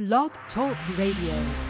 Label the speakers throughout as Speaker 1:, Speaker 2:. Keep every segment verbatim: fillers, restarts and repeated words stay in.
Speaker 1: Blog Talk Radio.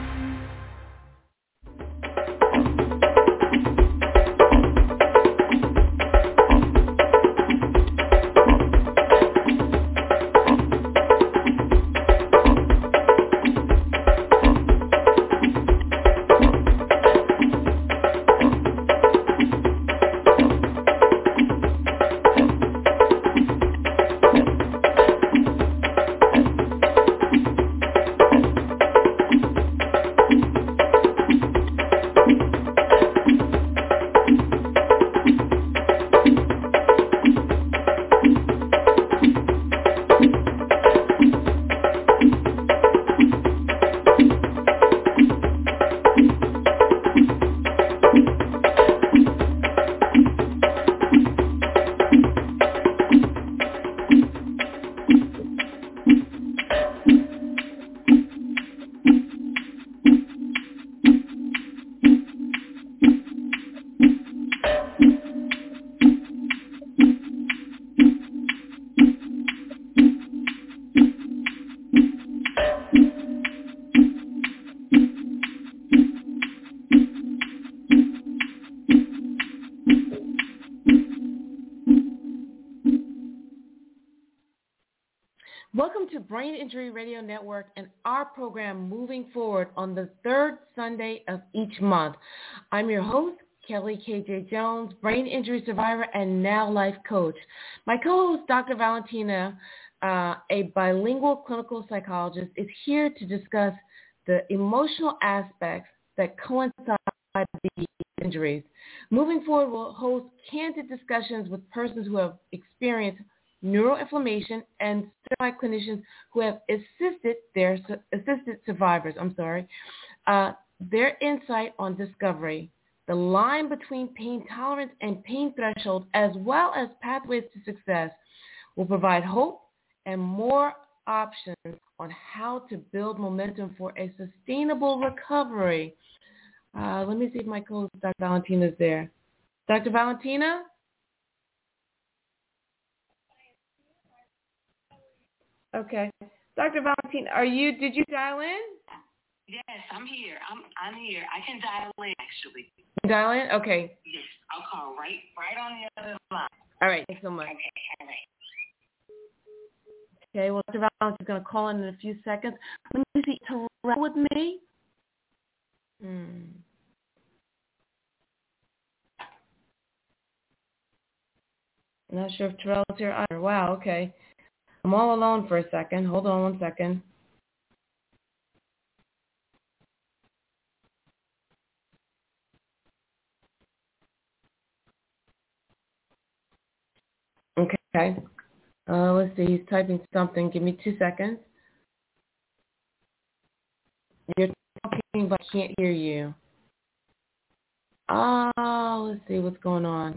Speaker 1: Welcome to Brain Injury Radio Network and our program Moving Forward on the third Sunday of each month. I'm your host, Kelly K J Jones, brain injury survivor and now life coach. My co-host, Doctor Valentina, uh, a bilingual clinical psychologist, is here to discuss the emotional aspects that coincide with these injuries. Moving Forward will host candid discussions with persons who have experienced neuroinflammation and certified clinicians who have assisted their assisted survivors. I'm sorry, uh, their insight on discovery, the line between pain tolerance and pain threshold, as well as pathways to success, will provide hope and more options on how to build momentum for a sustainable recovery. Uh, let me see if my co-host, Doctor Valentina, is there. Doctor Valentina? Okay. Doctor Valentina, are you, did you dial in?
Speaker 2: Yes, I'm here. I'm I'm here. I can dial in, actually.
Speaker 1: Dial in? Okay.
Speaker 2: Yes, I'll call right right on the other line.
Speaker 1: All right. Thanks so much.
Speaker 2: Okay, all right.
Speaker 1: Okay, well, Doctor Valentina's going to call in in a few seconds. Let me see. Terrell with me? Hmm. I'm not sure if Terrell's here either. Wow, okay. I'm all alone for a second. Hold on one second. Okay. Uh, let's see. He's typing something. Give me two seconds. You're talking, but I can't hear you. Oh, let's see what's going on.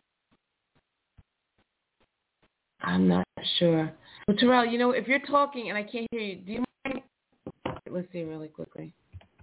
Speaker 1: I'm not sure. Well, Terrell, you know, if you're talking and I can't hear you, do you mind? Let's see really quickly.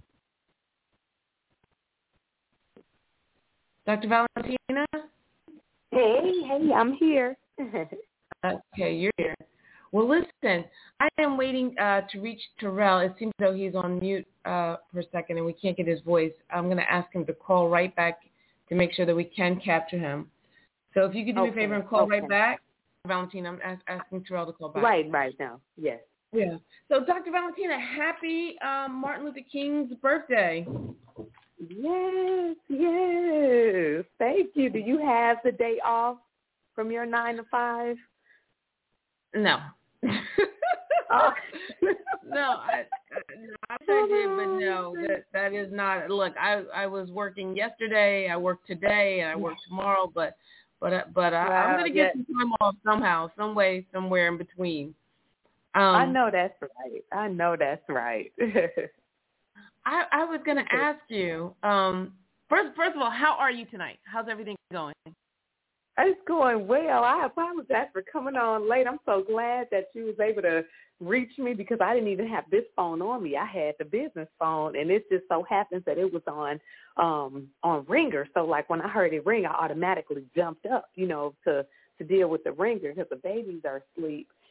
Speaker 1: Doctor Valentina?
Speaker 3: Hey, hey, I'm here.
Speaker 1: Okay, you're here. Well, listen, I am waiting uh, to reach Terrell. It seems though he's on mute uh, for a second and we can't get his voice. I'm going to ask him to call right back to make sure that we can capture him. So if you could do
Speaker 3: okay,
Speaker 1: me a favor and call
Speaker 3: okay.
Speaker 1: right back. Valentina, I'm ask, asking Terrell to call back.
Speaker 3: Right, right now, yes.
Speaker 1: Yeah. So, Doctor Valentina, happy um, Martin Luther King's birthday.
Speaker 3: Yes, yes. Thank you. Do you have the day off from your nine to five?
Speaker 1: No.
Speaker 3: Oh.
Speaker 1: no, I, no, I said it, but no, that that is not. Look, I I was working yesterday, I work today, and I work tomorrow, but but but I,
Speaker 3: Wow,
Speaker 1: I'm gonna get
Speaker 3: yes.
Speaker 1: some time off somehow, some way, somewhere in between. Um,
Speaker 3: I know that's right. I know that's right.
Speaker 1: I I was gonna ask you. Um, first first of all, how are you tonight? How's everything going?
Speaker 3: It's going well. I apologize for coming on late. I'm so glad that you was able to reach me because I didn't even have this phone on me. I had the business phone, and it just so happens that it was on um, on ringer. So, like, when I heard it ring, I automatically jumped up, you know, to, to deal with the ringer because the babies are asleep.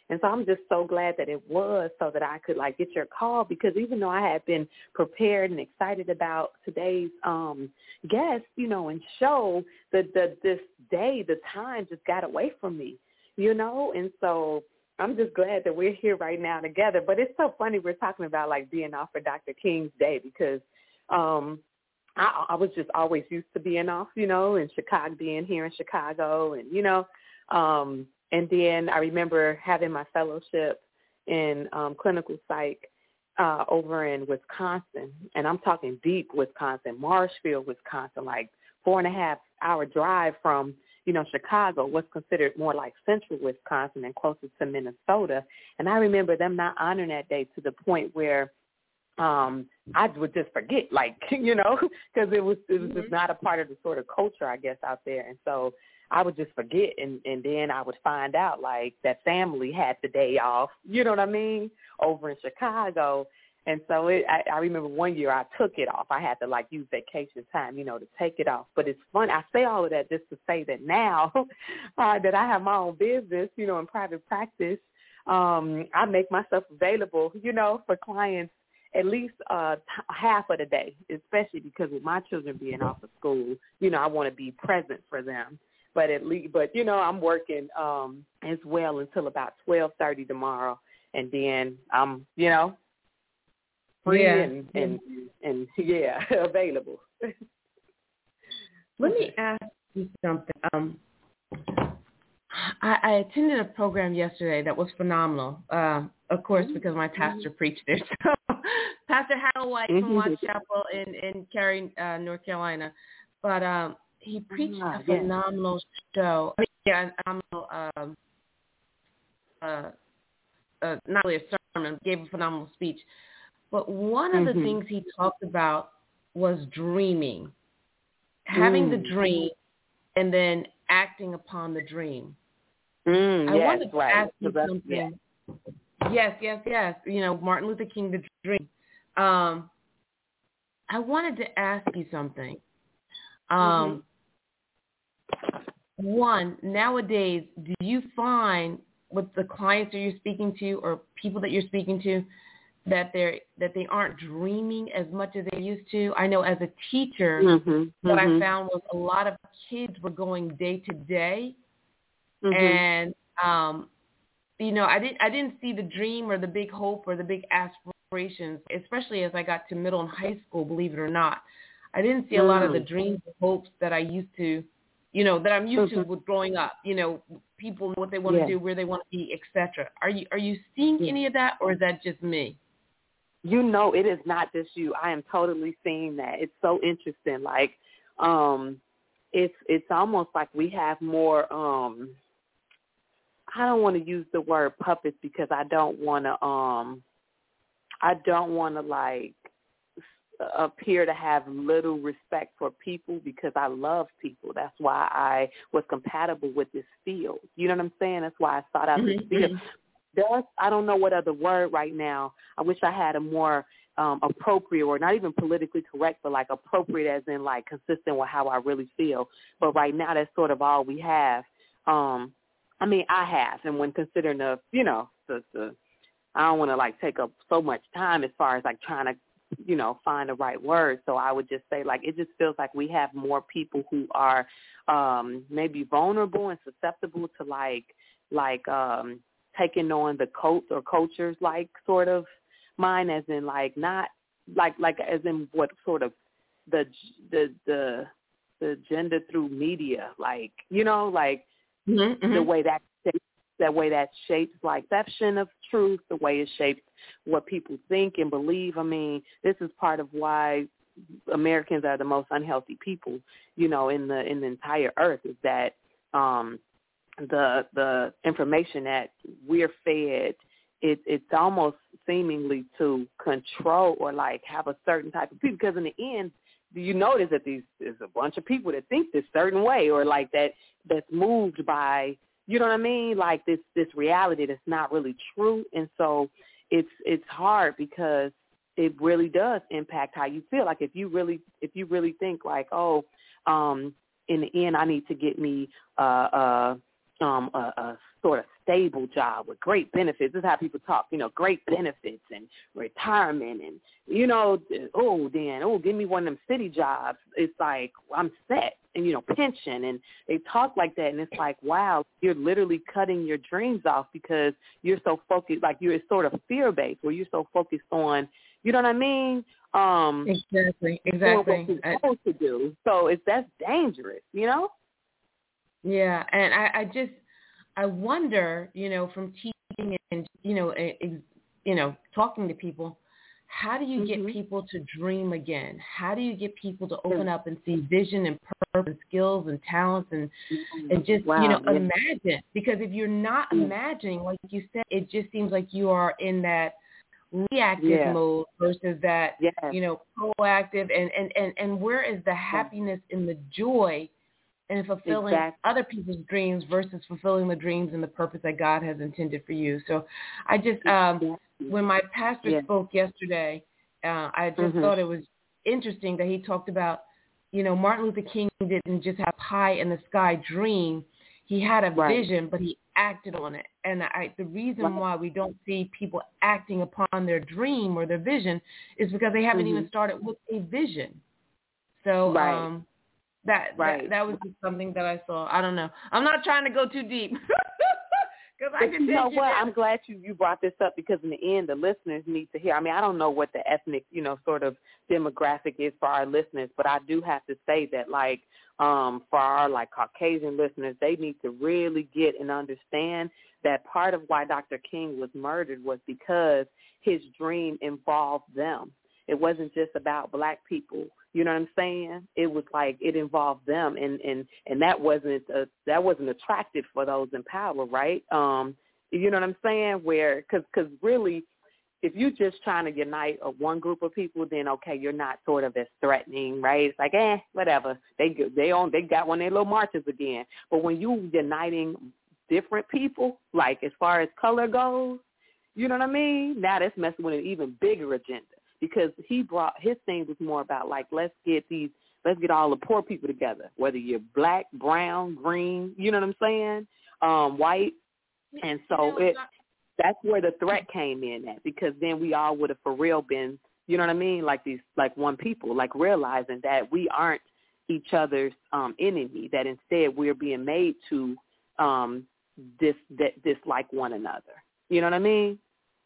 Speaker 3: And so I'm just so glad that it was so that I could, like, get your call, because even though I had been prepared and excited about today's um, guest, you know, and show, the, the this day, the time just got away from me, you know. And so I'm just glad that we're here right now together. But it's so funny we're talking about, like, being off for Doctor King's Day, because um, I, I was just always used to being off, you know, in Chicago, being here in Chicago, and, you know, um, and then I remember having my fellowship in um, clinical psych uh, over in Wisconsin, and I'm talking deep Wisconsin, Marshfield, Wisconsin, like four and a half hour drive from, you know, Chicago, what's considered more like central Wisconsin and closer to Minnesota. And I remember them not honoring that day to the point where um, I would just forget, like, you know, because it was, it was just not a part of the sort of culture, I guess, out there. And so I would just forget, and, and then I would find out, like, that family had the day off, you know what I mean, over in Chicago. And so it, I, I remember one year I took it off. I had to, like, use vacation time, you know, to take it off. But it's fun. I say all of that just to say that now uh, that I have my own business, you know, in private practice, um, I make myself available, you know, for clients at least uh, t- half of the day, especially because with my children being off of school, you know, I want to be present for them. But at least, but you know, I'm working um, as well until about twelve thirty tomorrow, and then I'm, you know, free
Speaker 1: yeah.
Speaker 3: and, and and yeah, available.
Speaker 1: Let me ask you something. Um, I, I attended a program yesterday that was phenomenal. Uh, of course, because my pastor preached there. So, Pastor Harold White from Watts Chapel in in Cary, uh, North Carolina, but. Um, He preached
Speaker 3: ah,
Speaker 1: a phenomenal yes. show. I mean, yeah, a phenomenal, um, uh, uh, not really a sermon, gave a phenomenal speech. But one of
Speaker 3: mm-hmm.
Speaker 1: the things he talked about was dreaming, having
Speaker 3: mm.
Speaker 1: the dream, and then acting upon the dream.
Speaker 3: Mm,
Speaker 1: I
Speaker 3: yes,
Speaker 1: wanted to
Speaker 3: right.
Speaker 1: ask you
Speaker 3: so
Speaker 1: something.
Speaker 3: Yeah.
Speaker 1: Yes, yes, yes. You know, Martin Luther King, the dream. Um, I wanted to ask you something. Um,
Speaker 3: mm-hmm.
Speaker 1: One, nowadays, do you find with the clients that you're speaking to or people that you're speaking to that they're that they aren't dreaming as much as they used to? I know as a teacher,
Speaker 3: mm-hmm.
Speaker 1: what
Speaker 3: mm-hmm.
Speaker 1: I found was a lot of kids were going day to day,
Speaker 3: mm-hmm.
Speaker 1: and um, you know, I didn't I didn't see the dream or the big hope or the big aspirations, especially as I got to middle and high school. Believe it or not, I didn't see a
Speaker 3: mm.
Speaker 1: lot of the dreams and hopes that I used to. You know, that I'm used
Speaker 3: mm-hmm.
Speaker 1: to with growing up, you know, people, what they want
Speaker 3: yeah.
Speaker 1: to do, where they want to be, et cetera. Are you, are you seeing
Speaker 3: yeah.
Speaker 1: any of that, or is that just me?
Speaker 3: You know, it is not just you. I am totally seeing that. It's so interesting. Like, um, it's, it's almost like we have more, um, I don't want to use the word puppets because I don't want to, um, I don't want to like, appear to have little respect for people because I love people. That's why I was compatible with this field. You know what I'm saying? That's why I sought out
Speaker 1: Mm-hmm.
Speaker 3: this field. There's, I don't know what other word right now. I wish I had a more um, appropriate or not even politically correct, but like appropriate as in like consistent with how I really feel. But right now that's sort of all we have. Um, I mean, I have. And when considering the, you know, the, the I don't want to like take up so much time as far as like trying to, you know, find the right word. So I would just say, like, it just feels like we have more people who are um, maybe vulnerable and susceptible to, like, like um, taking on the cult or cultures, like, sort of mine, as in, like, not, like, like as in what sort of the, the, the, the gender through media, like, you know, like
Speaker 1: mm-hmm.
Speaker 3: the way that that way that shapes like perception of truth, the way it shapes what people think and believe. I mean, this is part of why Americans are the most unhealthy people, you know, in the in the entire earth, is that um, the the information that we're fed, it, it's almost seemingly to control or like have a certain type of people. Because in the end, do you notice that these there's a bunch of people that think this certain way or like that that's moved by, you know what I mean? Like this, this reality that's not really true. And so it's, it's hard because it really does impact how you feel. Like if you really, if you really think like, oh, um, in the end, I need to get me, uh, uh, um, a, a sort of stable job with great benefits. This is how people talk, you know, great benefits and retirement and, you know, oh, then, oh, give me one of them city jobs. It's like, I'm set. And, you know, pension. And they talk like that. And it's like, wow, you're literally cutting your dreams off because you're so focused, like you're sort of fear-based where you're so focused on, you know what I mean? Um,
Speaker 1: exactly, exactly.
Speaker 3: What you're supposed to do. So it's, that's dangerous, you know?
Speaker 1: Yeah, and I, I just, I wonder, you know, from teaching and, you know, ex, you know, talking to people, how do you
Speaker 3: mm-hmm.
Speaker 1: get people to dream again? How do you get people to open up and see vision and purpose and skills and talents and mm-hmm. and just,
Speaker 3: wow,
Speaker 1: you know,
Speaker 3: yeah.
Speaker 1: imagine? Because if you're not mm-hmm. imagining, like you said, it just seems like you are in that reactive
Speaker 3: yeah.
Speaker 1: mode versus that,
Speaker 3: yes.
Speaker 1: you know, proactive. And, and, and, and where is the happiness and the joy and fulfilling
Speaker 3: exactly.
Speaker 1: other people's dreams versus fulfilling the dreams and the purpose that God has intended for you? So I just, um, when my pastor
Speaker 3: yeah.
Speaker 1: spoke yesterday, uh, I just
Speaker 3: mm-hmm.
Speaker 1: thought it was interesting that he talked about, you know, Martin Luther King didn't just have pie in the sky dream. He had a
Speaker 3: right.
Speaker 1: vision, but he acted on it. And I, the reason
Speaker 3: right.
Speaker 1: why we don't see people acting upon their dream or their vision is because they haven't
Speaker 3: mm-hmm.
Speaker 1: even started with a vision. So,
Speaker 3: right.
Speaker 1: um, That,
Speaker 3: right.
Speaker 1: that that was just something that I saw. I don't know. I'm not trying to go too deep. Because I can
Speaker 3: you know
Speaker 1: take you
Speaker 3: what?
Speaker 1: there.
Speaker 3: I'm glad you, you brought this up because in the end, the listeners need to hear. I mean, I don't know what the ethnic, you know, sort of demographic is for our listeners, but I do have to say that, like, um, for our, like, Caucasian listeners, they need to really get and understand that part of why Doctor King was murdered was because his dream involved them. It wasn't just about black people. You know what I'm saying? It was like it involved them, and and and that wasn't uh, that wasn't attractive for those in power, right? Um, you know what I'm saying? Where because because really, if you're just trying to unite a one group of people, then okay, you're not sort of as threatening, right? It's like eh, whatever. They they on they got one of their little marches again. But when you uniting different people, like as far as color goes, you know what I mean? Now that's messing with an even bigger agenda. Because he brought, his thing was more about like, let's get these, let's get all the poor people together, whether you're black, brown, green, you know what I'm saying, um, white. And so it, that's where the threat came in at, because then we all would have for real been, you know what I mean, like these, like one people, like realizing that we aren't each other's um, enemy, that instead we're being made to um, dis, dislike one another. You know what I mean?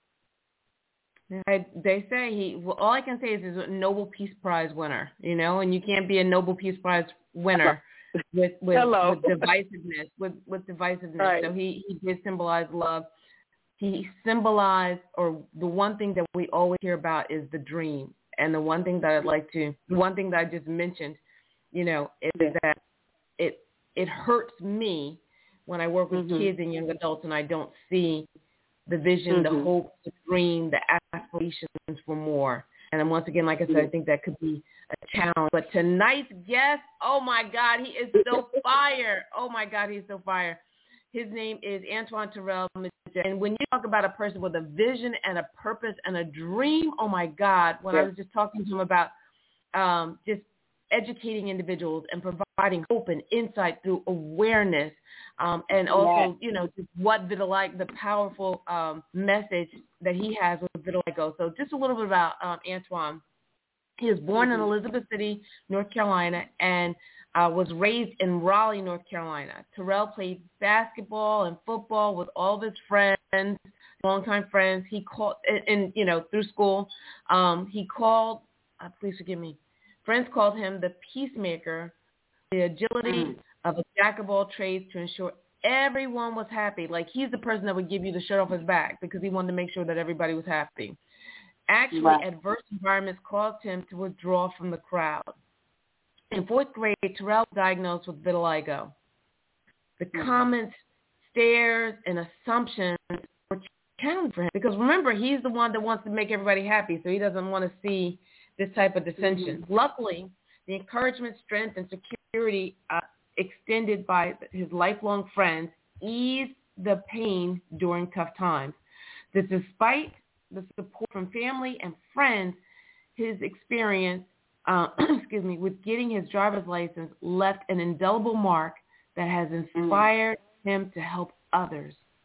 Speaker 1: I, they say he. Well, all I can say is he's a Nobel Peace Prize winner, you know, and you can't be a Nobel Peace Prize winner with with,
Speaker 3: Hello.
Speaker 1: with divisiveness. With with divisiveness.
Speaker 3: Right.
Speaker 1: So he, he did symbolize love. He symbolized, or the one thing that we always hear about is the dream, and the one thing that I'd like to, the one thing that I just mentioned, you know, is
Speaker 3: yeah.
Speaker 1: that it it hurts me when I work with
Speaker 3: mm-hmm.
Speaker 1: kids and young adults, and I don't see the vision,
Speaker 3: mm-hmm.
Speaker 1: the hope, the dream, the aspirations for more. And then once again, like I said, I think that could be a challenge. But tonight's guest, oh my God, he is so fire. Oh my God, he's so fire. His name is Antoine Terrell. And when you talk about a person with a vision and a purpose and a dream, oh my God, when yeah. I was just talking to him about um, just educating individuals and providing hope and insight through awareness, um, and also, you know, just what vitiligo, the powerful um, message that he has with vitiligo. So just a little bit about um, Antoine. He was born mm-hmm. in Elizabeth City, North Carolina, and uh, was raised in Raleigh, North Carolina. Terrell played basketball and football with all of his friends, longtime friends. He called, and, and you know, through school, um, he called, uh, please forgive me, friends called him the peacemaker, the agility mm. of a jack of all trades to ensure everyone was happy. Like, he's the person that would give you the shirt off his back because he wanted to make sure that everybody was happy. Actually, right. adverse environments caused him to withdraw from the crowd. In fourth grade, Terrell was diagnosed with vitiligo. The mm. comments, stares, and assumptions were challenging for him because, remember, he's the one that wants to make everybody happy, so he doesn't want to see this type of dissension. Mm-hmm. Luckily, the encouragement, strength, and security uh, extended by his lifelong friends eased the pain during tough times. That despite the support from family and friends, his experience, uh, excuse me, with getting his driver's license left an indelible mark that has inspired mm-hmm. him to help others.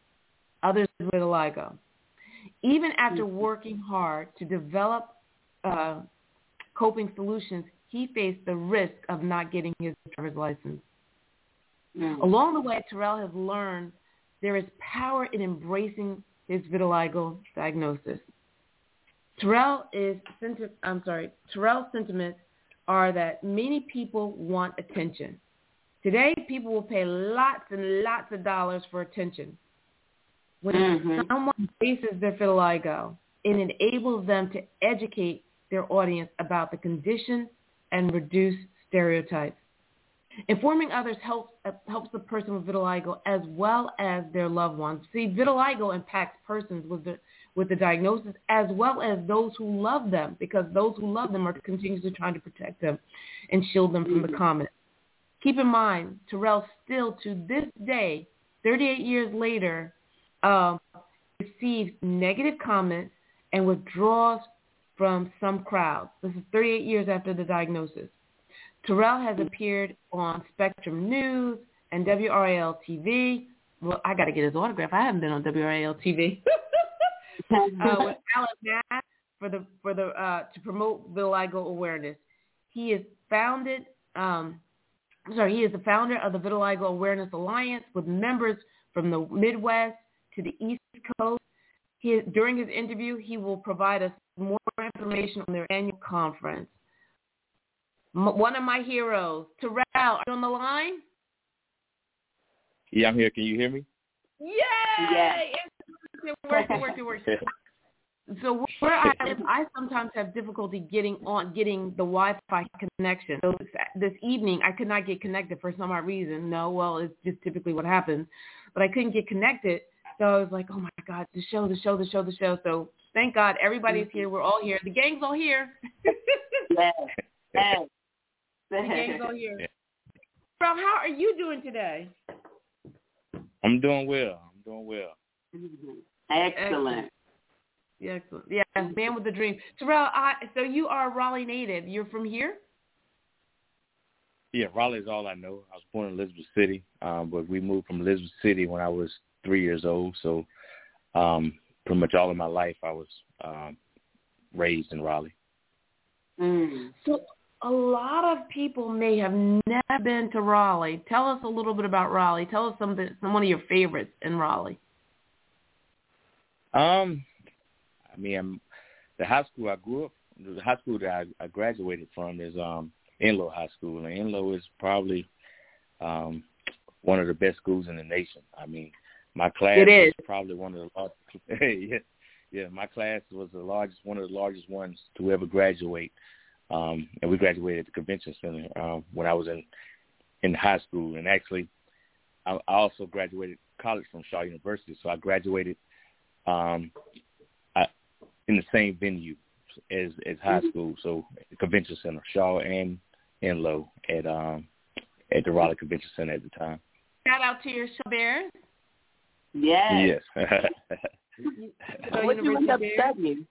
Speaker 1: others with vitiligo. Even after working hard to develop uh, coping solutions, he faced the risk of not getting his driver's license. Mm. Along the way, Terrell has learned there is power in embracing his vitiligo diagnosis. Terrell is, I'm sorry, Terrell's sentiments are that many people want attention. Today, people will pay lots and lots of dollars for attention. When mm-hmm. someone faces their vitiligo, it enables them to educate their audience about the condition and reduce stereotypes. Informing others helps uh, helps the person with vitiligo as well as their loved ones. See, vitiligo impacts persons with the with the diagnosis as well as those who love them, because those who love them are continuously trying to protect them and shield them from the comments. Keep in mind, Terrell still to this day, thirty-eight years later, um, receives negative comments and withdraws from some crowds. This is thirty-eight years after the diagnosis. Terrell has appeared on Spectrum News and W R A L T V. Well, I got to get his autograph. I haven't been on W R A L T V. uh, with Alan Nash for the for the uh, to promote vitiligo awareness. He is founded. Um, sorry, he is the founder of the Vitiligo Awareness Alliance with members from the Midwest to the East Coast. He, during his interview, he will provide us more information on their annual conference. One of my heroes, Terrell, are you on the line?
Speaker 4: Yeah, I'm here. Can you hear me?
Speaker 1: Yay! Yes. It works, it works, it works. So where I live, I sometimes have difficulty getting on, getting the Wi-Fi connection. So this, this evening, I could not get connected for some odd reason. No, well, it's just typically what happens. But I couldn't get connected. So I was like, oh, my God, the show, the show, the show, the show. So thank God everybody's here. We're all here. The gang's all here.
Speaker 3: Yes. Yes.
Speaker 1: The gang's all here. Bro, how are you doing today?
Speaker 4: I'm doing well. I'm doing well.
Speaker 3: Mm-hmm. Excellent.
Speaker 1: Yeah, excellent. Yeah, man with the dream. Terrell, I, so you are a Raleigh native. You're from here?
Speaker 4: Yeah, Raleigh is all I know. I was born in Elizabeth City, um, but we moved from Elizabeth City when I was three years old. So um, pretty much all of my life I was um, raised in Raleigh.
Speaker 1: Mm. So a lot of people may have never been to Raleigh. Tell us a little bit about Raleigh. Tell us something, some one of your favorites in Raleigh.
Speaker 4: Um, I mean, I'm, the high school I grew up, the high school that I, I graduated from is um, Enloe High School, and Enloe is probably um, one of the best schools in the nation. I mean, my class
Speaker 1: it is
Speaker 4: was probably one of the largest. yeah, yeah, my class was the largest, one of the largest ones to ever graduate. Um, and we graduated at the convention center um, when I was in in high school. And actually, I, I also graduated college from Shaw University. So I graduated um, I, in the same venue as, as high school. So the convention center, Shaw and Enloe at um, at the Raleigh Convention Center at the time.
Speaker 1: Shout out to your Shaw Bears.
Speaker 3: Yes.
Speaker 4: Yes.
Speaker 3: So what you end up studying?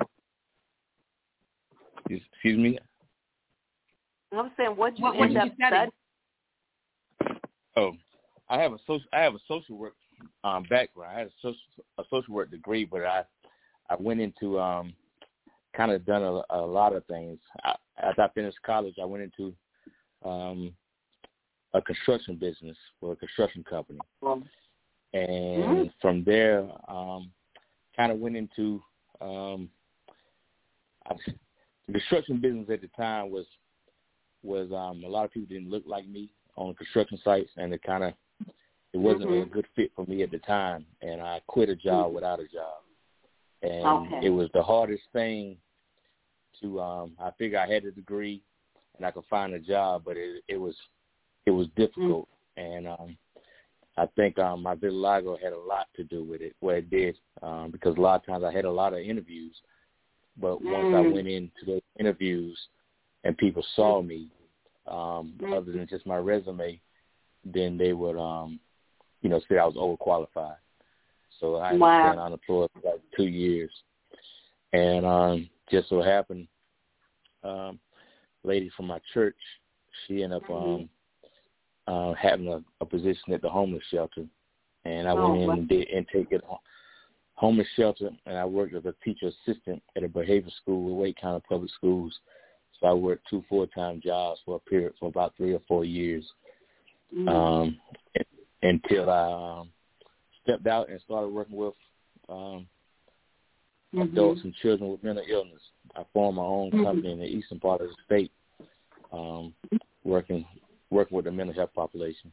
Speaker 4: Excuse me?
Speaker 3: I'm saying, what you
Speaker 1: what,
Speaker 3: end
Speaker 1: what
Speaker 3: up studying?
Speaker 4: Oh, I have a social. I have a social work um, background. I had a social, a social work degree, but I I went into um, kind of done a, a lot of things. I, after I finished college, I went into um, a construction business for a construction company, and mm-hmm. from there, um, kind of went into um, I, the construction business at the time was was um, a lot of people didn't look like me on construction sites, and it kind of it wasn't mm-hmm. a good fit for me at the time, and I quit a job mm-hmm. without a job, and okay. it was the hardest thing to. Um, I figured I had a degree and I could find a job, but it it was it was difficult, mm-hmm. and um, I think um, my vitiligo had a lot to do with it. Well, it did um, because a lot of times I had a lot of interviews. But once mm. I went into those interviews and people saw me, um, mm. other than just my resume, then they would, um, you know, say I was overqualified. So I had wow. been unemployed for like two years. And um, just so happened, um, a lady from my church, she ended up um, uh, having a, a position at the homeless shelter. and I
Speaker 3: oh,
Speaker 4: went in
Speaker 3: wow.
Speaker 4: and did intake at homeless shelter, and I worked as a teacher assistant at a behavior school with Wake County Public Schools. So I worked two full-time jobs for a period for about three or four years mm-hmm. um, until I um, stepped out and started working with um, mm-hmm. adults and children with mental illness. I formed my own mm-hmm. company in the eastern part of the state, um, working working with the mental health population.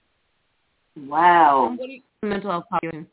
Speaker 3: Wow.
Speaker 1: What do you, mental health population?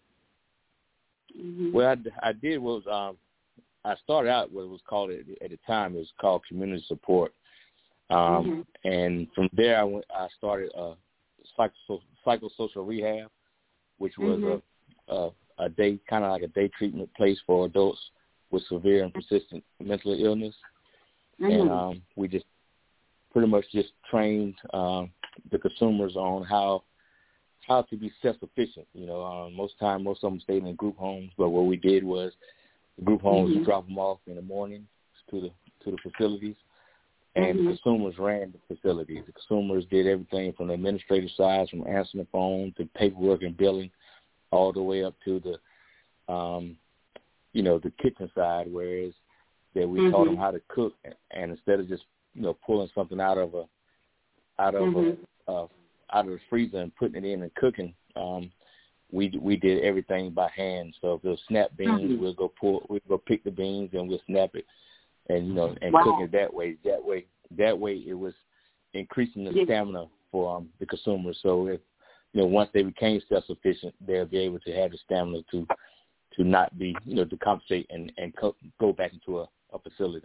Speaker 4: Mm-hmm. Well, I, I did was um, I started out what it was called at, at the time. It was called community support, um, mm-hmm. and from there I went. I started a psycho, psychosocial rehab, which was mm-hmm. a, a a day kind of like a day treatment place for adults with severe and persistent mental illness, mm-hmm. and um, we just pretty much just trained um, the consumers on how. how to be self-sufficient. You know, um, most time, most of them stayed in group homes, but what we did was the group homes mm-hmm. would drop them off in the morning to the to the facilities, and mm-hmm. the consumers ran the facilities. The consumers did everything from the administrative side, from answering the phone to paperwork and billing, all the way up to the, um, you know, the kitchen side, whereas that we mm-hmm. taught them how to cook, and instead of just, you know, pulling something out of a, out of mm-hmm. a, a out of the freezer and putting it in and cooking, um, we we did everything by hand. So if it was snap beans, mm-hmm. we'll go pull, we'll go pick the beans and we'll snap it, and you know, and wow. cook it that way. That way, that way, it was increasing the yeah. stamina for um, the consumers. So if you know, once they became self-sufficient, they'll be able to have the stamina to to not be, you know, to compensate and and co- go back into a, a facility.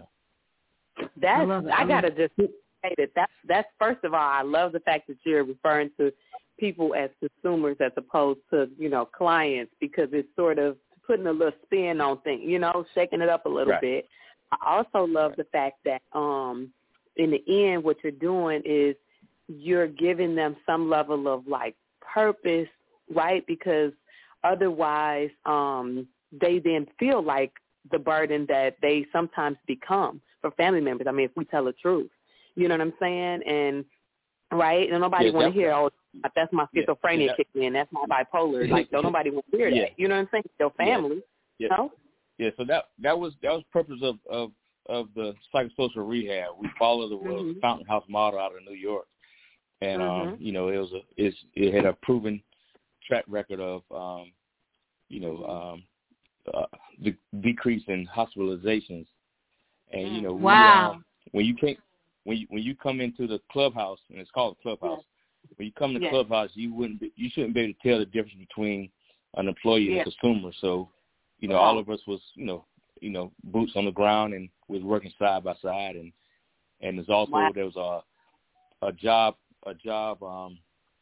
Speaker 3: That's I, I gotta just. That that's that's first of all, I love the fact that you're referring to people as consumers as opposed to, you know, clients, because it's sort of putting a little spin on things, you know, shaking it up a little right. bit. I also love right. the fact that um, in the end, what you're doing is you're giving them some level of like purpose, right? Because otherwise, um, they then feel like the burden that they sometimes become for family members. I mean, if we tell the truth. You know what I'm saying? And, right? And nobody yeah, want to hear, oh, that's my schizophrenia yeah, yeah. kicking in. That's my bipolar. Like, don't nobody want to hear
Speaker 4: yeah.
Speaker 3: that. You know what I'm saying? Your family,
Speaker 4: yeah.
Speaker 3: you know?
Speaker 4: Yeah, so that that was that was the purpose of, of, of the psychosocial rehab. We follow the mm-hmm. Fountain House model out of New York. And, mm-hmm. um, you know, it was a, it's, it had a proven track record of, um, you know, um, uh, the decrease in hospitalizations. And, you know,
Speaker 1: wow.
Speaker 4: we, um, when you can't, When you when you come into the clubhouse, and it's called a clubhouse, yes. when you come to the yes. clubhouse, you wouldn't be, you shouldn't be able to tell the difference between an employee yes. and a consumer. So, you know, yeah. all of us was, you know, you know, boots on the ground, and we was working side by side, and and there's also wow. there was a a job a job um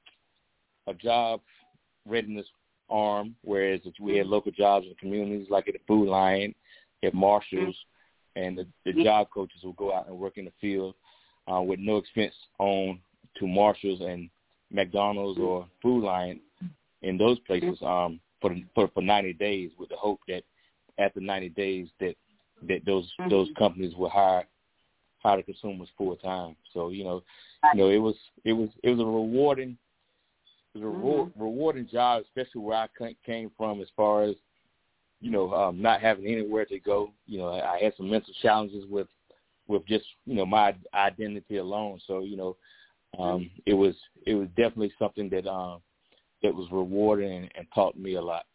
Speaker 4: a job readiness arm, whereas we had local jobs in the communities like at the Food Lion, at Marshalls, mm-hmm. and the, the yeah. job coaches will go out and work in the field. Uh, with no expense on to Marshalls and McDonald's or Food Lion in those places um, for, for for ninety days, with the hope that after ninety days that that those mm-hmm. those companies will hire hire the consumers full time. So you know, you know it was it was it was a rewarding it was a mm-hmm. reward, rewarding job, especially where I came from, as far as you know um, not having anywhere to go. You know, I had some mental challenges with. with just, you know, my identity alone. So, you know, um, it was it was definitely something that um, that was rewarding and, and taught me a lot.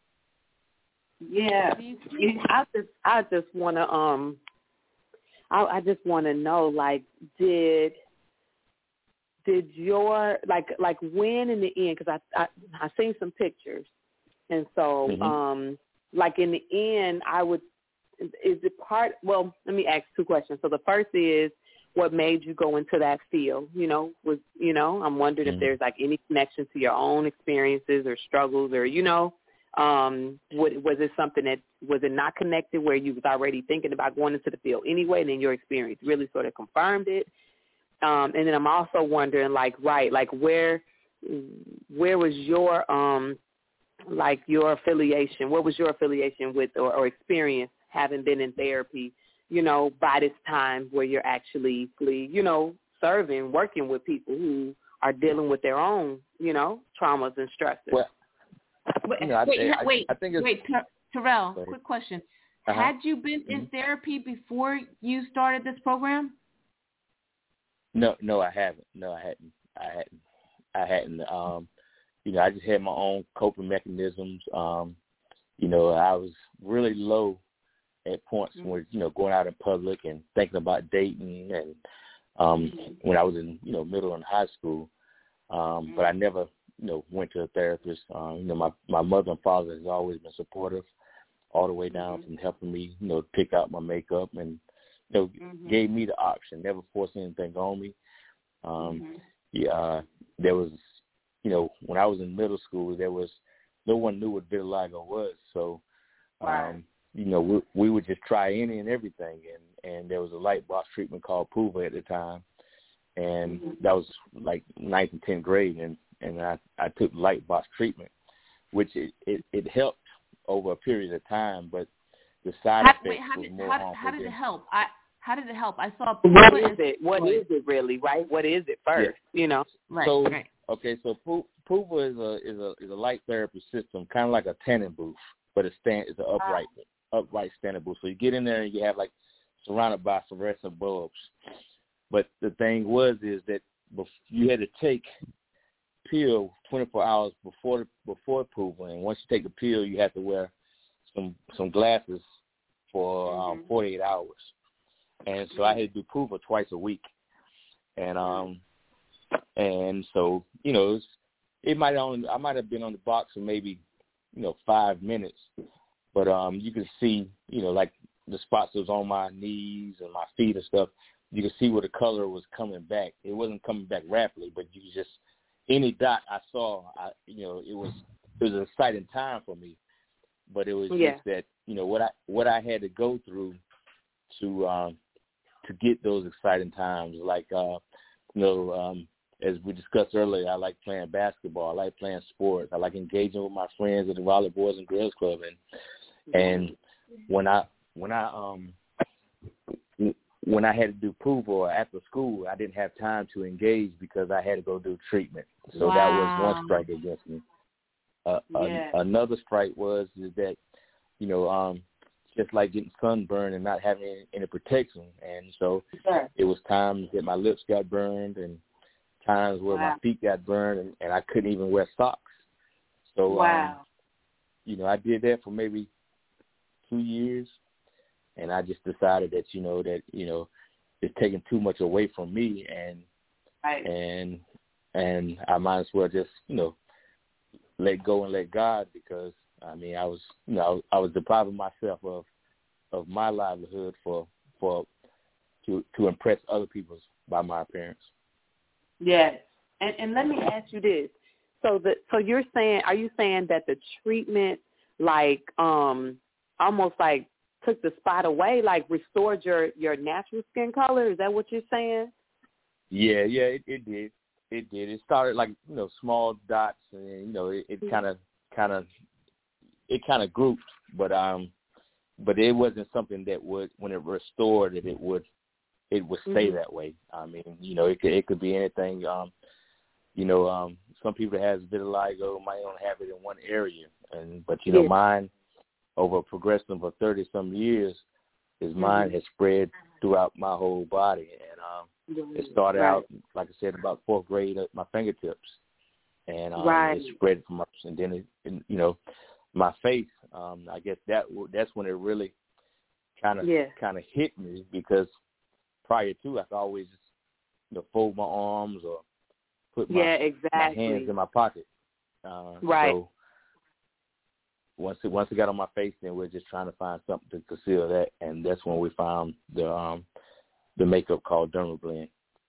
Speaker 3: Yeah, I just I just want to um, I, I just want to know, like, did did your like like when in the end? Because I I I seen some pictures, and so mm-hmm. um, like in the end, I would. Is it part, well, let me ask two questions. So the first is, what made you go into that field? You know, was, you know, I'm wondering mm-hmm. if there's like any connection to your own experiences or struggles, or, you know, um, what, was it something that, was it not connected where you was already thinking about going into the field anyway, and then your experience really sort of confirmed it? Um, and then I'm also wondering, like, right, like where, where was your, um, like your affiliation, what was your affiliation with or, or experience having been in therapy, you know, by this time where you're actually, you know, serving, working with people who are dealing with their own, you know, traumas and stresses?
Speaker 4: Well,
Speaker 1: Wait,
Speaker 4: you know, I,
Speaker 1: wait,
Speaker 4: I,
Speaker 1: wait,
Speaker 4: I think it's,
Speaker 1: wait, Terrell, quick question.
Speaker 4: Uh-huh.
Speaker 1: Had you been in
Speaker 4: mm-hmm.
Speaker 1: therapy before you started this program?
Speaker 4: No, no, I haven't. No, I hadn't. I hadn't. I hadn't. Um, you know, I just had my own coping mechanisms. Um, you know, I was really low at points mm-hmm. where, you know, going out in public and thinking about dating and um, mm-hmm. when I was in, you know, middle and high school. Um, mm-hmm. But I never, you know, went to a therapist. Um, you know, my, my mother and father has always been supportive all the way down mm-hmm. from helping me, you know, pick out my makeup and, you know, mm-hmm. gave me the option, never forced anything on me. Um, mm-hmm. yeah, uh, there was, you know, when I was in middle school, there was, no one knew what vitiligo was. So, um, right. you know, we, we would just try any and everything. And, and there was a light box treatment called Puva at the time. And mm-hmm. that was like ninth and tenth grade. And, and I, I took light box treatment, which it, it, it helped over a period of time, but the side
Speaker 1: how,
Speaker 4: effects
Speaker 1: wait, how
Speaker 4: was
Speaker 1: did,
Speaker 4: more
Speaker 1: how,
Speaker 4: harmful.
Speaker 1: how did
Speaker 4: than,
Speaker 1: it help? I, how did it help? I saw.
Speaker 3: What is it? What is it really? Right? What is it first? Yeah. You know.
Speaker 1: Right.
Speaker 4: So
Speaker 1: right.
Speaker 4: okay, so Puva is a is a is a light therapy system, kind of like a tanning booth, but it's stand it's an upright wow. upright standing booth. So you get in there and you have like surrounded by fluorescent bulbs. But the thing was is that you had to take pill twenty-four hours before before Puva, and once you take the pill, you have to wear some some glasses for um, mm-hmm. forty-eight hours. And so I had to do Puva twice a week, and um and so you know it, was, it might only I might have been on the box for maybe you know five minutes, but um you could see you know like the spots that was on my knees and my feet and stuff. You could see where the color was coming back. It wasn't coming back rapidly, but you just any dot I saw, I, you know, it was it was an exciting time for me. But it was
Speaker 3: yeah.
Speaker 4: just that, you know, what I what I had to go through to um, to get those exciting times. Like, uh, you know, um, as we discussed earlier, I like playing basketball. I like playing sports. I like engaging with my friends at the Raleigh Boys and Girls Club. And and when I when I um when I had to do Puva after school, I didn't have time to engage because I had to go do treatment. So
Speaker 1: wow.
Speaker 4: that was one strike against me. Uh,
Speaker 3: yeah.
Speaker 4: a, another strike was is that, you know, um, just like getting sunburned and not having any, any protection. And so
Speaker 3: sure.
Speaker 4: it was times that my lips got burned and times where
Speaker 3: wow.
Speaker 4: my feet got burned and, and I couldn't even wear socks. So,
Speaker 3: wow.
Speaker 4: um, you know, I did that for maybe two years. And I just decided that, you know, that, you know, it's taking too much away from me and
Speaker 3: right.
Speaker 4: and and I might as well just, you know, let go and let God because, I mean, I was, you know, I was depriving myself of of my livelihood for for to to impress other people by my appearance.
Speaker 3: Yes. And and let me ask you this. So the so you're saying are you saying that the treatment like um almost like took the spot away, like restored your, your natural skin color? Is that what you're saying?
Speaker 4: Yeah, yeah, it, it did. It did. It started like, you know, small dots and, you know, it kind of, kind of, it kind of grouped, but, um, but it wasn't something that would, when it restored it, it would, it would stay mm-hmm. that way. I mean, you know, it could, it could be anything. Um, you know, um, some people that has vitiligo might only have it in one area, and, but, you know, yeah. mine, over a progression of thirty-some years, his mm-hmm. mind has spread throughout my whole body. And um, it started
Speaker 3: right.
Speaker 4: out, like I said, about fourth grade at my fingertips. And um,
Speaker 3: right.
Speaker 4: it spread from my, and then, it, and, you know, my face, um, I guess that that's when it really kind of
Speaker 3: yeah.
Speaker 4: kind of hit me because prior to, I could always, you know, fold my arms or put my,
Speaker 3: yeah, exactly.
Speaker 4: my hands in my pocket. Uh,
Speaker 3: right.
Speaker 4: So, Once it once it got on my face, then we're just trying to find something to conceal that, and that's when we found the um the makeup called Dermablend.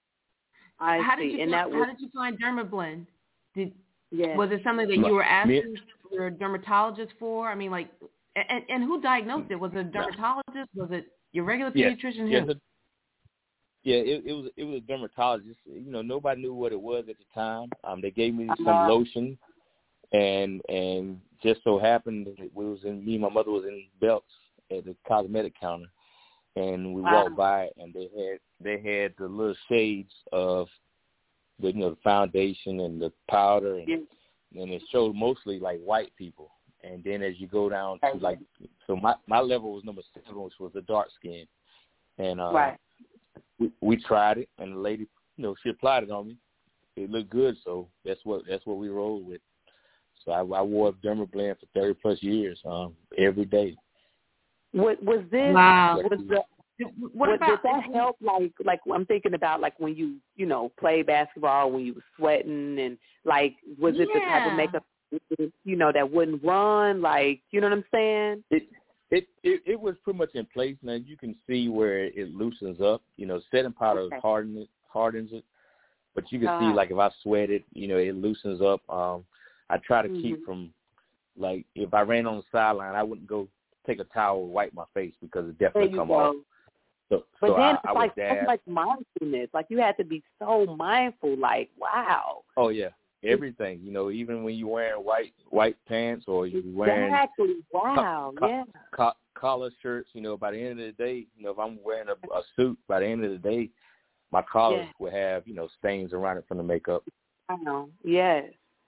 Speaker 3: I
Speaker 1: how
Speaker 3: see.
Speaker 1: Did you
Speaker 3: and
Speaker 1: find,
Speaker 3: that was,
Speaker 1: how did you find Dermablend? Did
Speaker 3: yeah.
Speaker 1: was it something that you were asking
Speaker 4: Me,
Speaker 1: your dermatologist for? I mean, like, and and who diagnosed it? Was it a dermatologist? Was it your regular pediatrician?
Speaker 4: Yeah,
Speaker 1: Who?
Speaker 4: yeah, yeah it, it was it was a dermatologist. You know, nobody knew what it was at the time. Um, they gave me some uh-huh. lotion. And and just so happened that we was in me and my mother was in Belks at the cosmetic counter, and we
Speaker 3: wow.
Speaker 4: walked by and they had they had the little shades of the you know the foundation and the powder and
Speaker 3: yeah.
Speaker 4: and it showed mostly like white people. And then as you go down to like, so my, my level was number seven, which was the dark skin. And uh,
Speaker 3: right.
Speaker 4: we, we tried it, and the lady, you know, she applied it on me. It looked good, so that's what that's what we rolled with. So I, I wore Dermablend for thirty plus years, um, every day.
Speaker 3: What was this?
Speaker 1: Wow.
Speaker 3: Was the,
Speaker 1: What,
Speaker 3: what
Speaker 1: about
Speaker 3: did that help? Like, like I'm thinking about like when you, you know, play basketball, when you were sweating, and like, was it the type of
Speaker 1: Yeah.
Speaker 3: makeup, you know, that wouldn't run? Like, you know what I'm saying?
Speaker 4: It it it, it was pretty much in place. Now you can see where it loosens up. You know, setting powder
Speaker 3: Okay.
Speaker 4: hardens it, hardens it, but you can
Speaker 3: Uh,
Speaker 4: see like if I sweat it, you know, it loosens up. Um, I try to
Speaker 3: Mhm.
Speaker 4: keep from like if I ran on the sideline, I wouldn't go take a towel and wipe my face because it
Speaker 3: there
Speaker 4: definitely
Speaker 3: you
Speaker 4: come
Speaker 3: go.
Speaker 4: off. So,
Speaker 3: But
Speaker 4: so
Speaker 3: then
Speaker 4: I,
Speaker 3: it's
Speaker 4: I
Speaker 3: like
Speaker 4: would
Speaker 3: so
Speaker 4: dab.
Speaker 3: much mindfulness. Like you had to be so mindful. Like, wow.
Speaker 4: Oh yeah, everything. You know, even when you're wearing white white pants or you're wearing
Speaker 3: Exactly. Wow.
Speaker 4: co-
Speaker 3: yeah.
Speaker 4: co- collar shirts. You know, by the end of the day, you know, if I'm wearing a, a suit, by the end of the day, my collars
Speaker 3: Yeah.
Speaker 4: will have you know stains around it from the makeup.
Speaker 3: I know. Yes.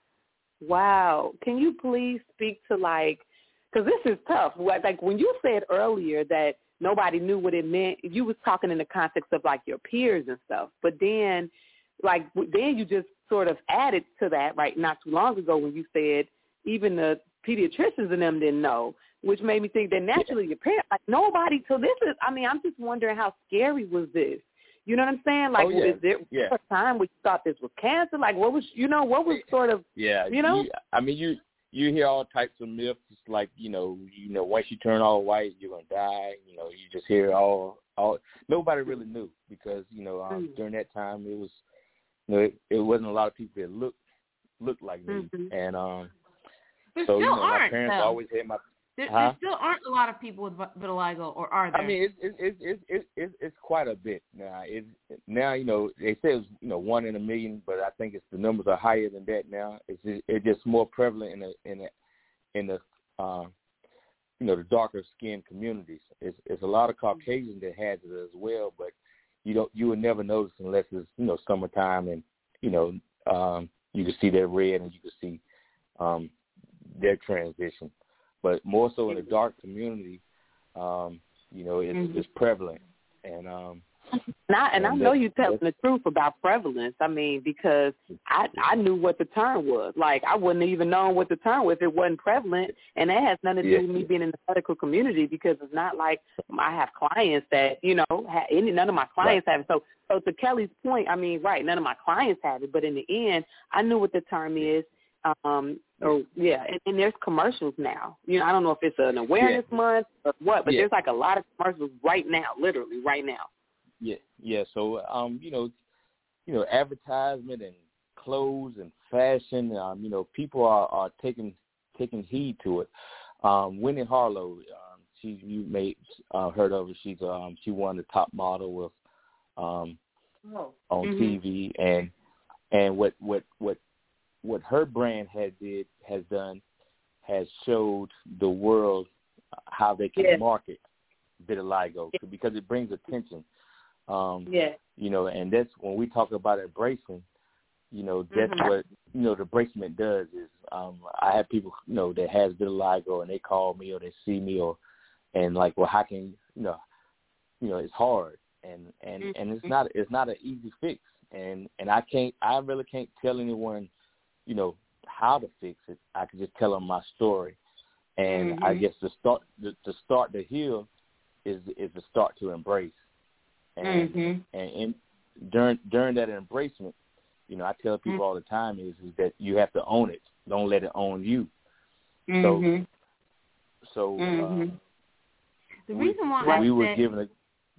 Speaker 3: Wow. Can you please speak to like, because this is tough. Like like, when you said earlier that nobody knew what it meant, you was talking in the context of like your peers and stuff. But then, like then you just sort of added to that right not too long ago when you said even the pediatricians and them didn't know, which made me think that naturally your parents, like nobody. So this is, I mean, I'm just wondering how scary was this? You know what I'm saying? Like,
Speaker 4: Oh, yeah.
Speaker 3: is there
Speaker 4: Yeah.
Speaker 3: a time when you thought this was cancer? Like, what was, you know, what was sort of,
Speaker 4: Yeah,
Speaker 3: you know?
Speaker 4: You, I mean, you you hear all types of myths like you know, you know, once you turn all white, you're gonna die. You know, you just hear all all. Nobody really knew because you know um,
Speaker 3: Mm.
Speaker 4: during that time it was, you know, it, it wasn't a lot of people that looked looked like me,
Speaker 3: Mhm.
Speaker 4: and um,
Speaker 1: there
Speaker 4: so
Speaker 1: still
Speaker 4: you know, my
Speaker 1: aren't,
Speaker 4: parents
Speaker 1: though.
Speaker 4: always had my.
Speaker 1: There,
Speaker 4: Huh?
Speaker 1: there still aren't a lot of people with vitiligo, or are there?
Speaker 4: I mean, it's it's it's it's it's, it's, it's quite a bit now. It's now you know they say it's you know one in a million, but I think it's the numbers are higher than that now. It's just, it's just more prevalent in the in the in the uh, you know the darker skinned communities. It's it's a lot of Caucasians that has it as well, but you don't you would never notice unless it's you know summertime and you know um, you can see their red and you can see um, their transition. But more so in the dark community, um, you know, it's,
Speaker 3: Mhm.
Speaker 4: it's prevalent. And um,
Speaker 3: And I, and I
Speaker 4: and
Speaker 3: know
Speaker 4: that-
Speaker 3: you telling the truth about prevalence. I mean, because I I knew what the term was. Like, I wouldn't even know what the term was if it wasn't prevalent. And that has nothing to do
Speaker 4: Yeah.
Speaker 3: with me being in the medical community because it's not like I have clients that, you know, ha- any none of my clients have it. So, so to Kelly's point, I mean, right, none of my clients have it. But in the end, I knew what the term is. Um, or yeah, and, and there's commercials now. You know, I don't know if it's an awareness
Speaker 4: Yeah.
Speaker 3: month or what, but
Speaker 4: Yeah.
Speaker 3: there's like a lot of commercials right now, literally right now.
Speaker 4: yeah, yeah. So um, you know, you know, advertisement and clothes and fashion. Um, you know, people are, are taking taking heed to it. Um, Winnie Harlow, um, she you may uh, heard of her. She's um, she won the top model with um,
Speaker 3: Oh.
Speaker 4: on
Speaker 3: Mhm.
Speaker 4: T V, and and what what what what her brand has did has done has showed the world how they can
Speaker 3: Yeah.
Speaker 4: market vitiligo because it brings attention. Um,
Speaker 3: Yeah.
Speaker 4: You know, and that's when we talk about embracing. You know, that's
Speaker 3: Mhm.
Speaker 4: what you know the embracement does. Is um, I have people you know that has vitiligo and they call me or they see me or and like, well, how can you know, you know, it's hard and and
Speaker 3: Mhm.
Speaker 4: and it's not it's not an easy fix and and I can't I really can't tell anyone, you know, how to fix it. I can just tell them my story, and I
Speaker 3: Mhm.
Speaker 4: guess the start the, the start to heal is is the start to embrace, and
Speaker 3: Mhm.
Speaker 4: and in, during during that embracement, you know, I tell people all the time is is that you have to own it. Don't let it own you.
Speaker 3: Mhm.
Speaker 4: So so
Speaker 3: Mhm.
Speaker 4: uh,
Speaker 1: The
Speaker 4: we,
Speaker 1: reason why
Speaker 4: we
Speaker 1: I
Speaker 4: were
Speaker 1: said,
Speaker 4: given a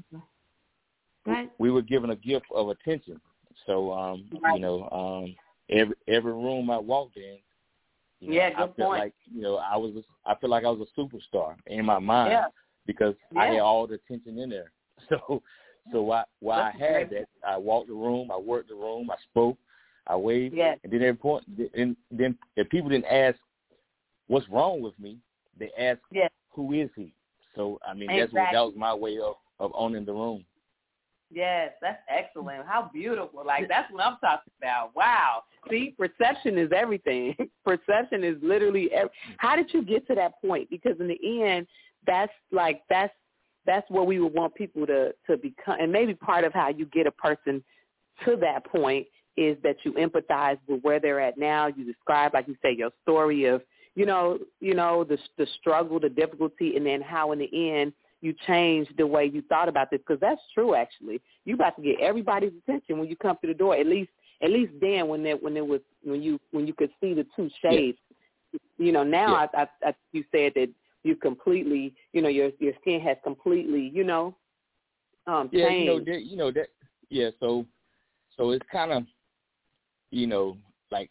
Speaker 1: Go ahead.
Speaker 4: we were given a gift of attention. So um,
Speaker 3: Right.
Speaker 4: you know, um, every every room I walked in. You know,
Speaker 3: Yeah,
Speaker 4: I
Speaker 3: good
Speaker 4: felt
Speaker 3: point.
Speaker 4: like you know I was a, I felt like I was a superstar in my mind
Speaker 3: Yeah.
Speaker 4: because I
Speaker 3: Yeah.
Speaker 4: had all the attention in there. So so while while I
Speaker 3: That's
Speaker 4: had
Speaker 3: great.
Speaker 4: that, I walked the room, I worked the room, I spoke, I waved,
Speaker 3: Yeah.
Speaker 4: and then every point, and then if people didn't ask what's wrong with me, they asked
Speaker 3: Yeah.
Speaker 4: who is he. So I mean that's what that
Speaker 3: Exactly.
Speaker 4: was my way of of owning the room.
Speaker 3: Yes, that's excellent. How beautiful. Like, that's what I'm talking about. Wow. See, perception is everything. Perception is literally every- how did you get to that point? Because in the end, that's like, that's, that's what we would want people to, to become. And maybe part of how you get a person to that point is that you empathize with where they're at now. You describe, like you say, your story of, you know, you know, the the struggle, the difficulty, and then how in the end you change the way you thought about this, because that's true. Actually, you about to get everybody's attention when you come through the door. At least, at least then, when there, when it was, when you, when you could see the two shades. Yeah. You know, now yeah. I, I, I, you said that you completely, you know, your your skin has completely, you know, um,
Speaker 4: yeah,
Speaker 3: changed.
Speaker 4: you know, that, you know that, yeah. So, so it's kind of, you know, like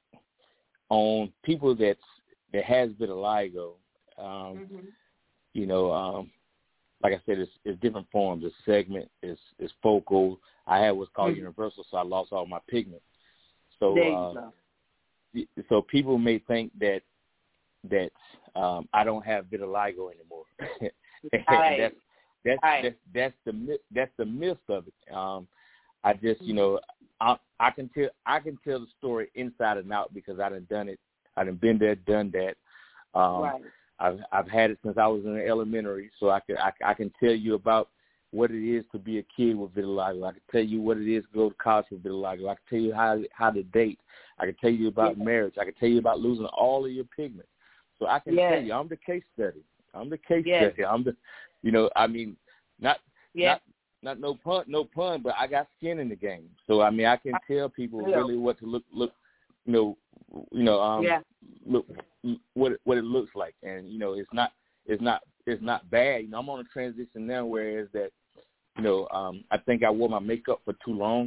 Speaker 4: on people that's that has vitiligo, um, mm-hmm. you know. Um, Like I said, it's, it's different forms. It's segment, it's, it's focal. I had what's called mm-hmm. universal, so I lost all my pigment. So,
Speaker 3: there you
Speaker 4: uh,
Speaker 3: go.
Speaker 4: so people may think that that um, I don't have vitiligo anymore.
Speaker 3: Right.
Speaker 4: that's that's,
Speaker 3: right.
Speaker 4: that's that's the that's the myth of it. Um, I just you know I, I can tell I can tell the story inside and out because I done done it. I done been there, done that. Um,
Speaker 3: right.
Speaker 4: I've I've had it since I was in the elementary, so I can I, I can tell you about what it is to be a kid with vitiligo. I can tell you what it is to go to college with vitiligo. I can tell you how how to date. I can tell you about yeah. marriage. I can tell you about losing all of your pigment. So I can
Speaker 3: yeah.
Speaker 4: tell you, I'm the case study. I'm the case
Speaker 3: yeah.
Speaker 4: study. I'm the, you know, I mean, not
Speaker 3: yeah.
Speaker 4: not not no pun, no pun, but I got skin in the game. So I mean, I can tell people
Speaker 3: yeah.
Speaker 4: really what to look look, you know, you know, um,
Speaker 3: yeah.
Speaker 4: look what it, what it looks like, and you know, it's not it's not it's not bad. You know, I'm on a transition now, whereas that, you know, um, I think I wore my makeup for too long,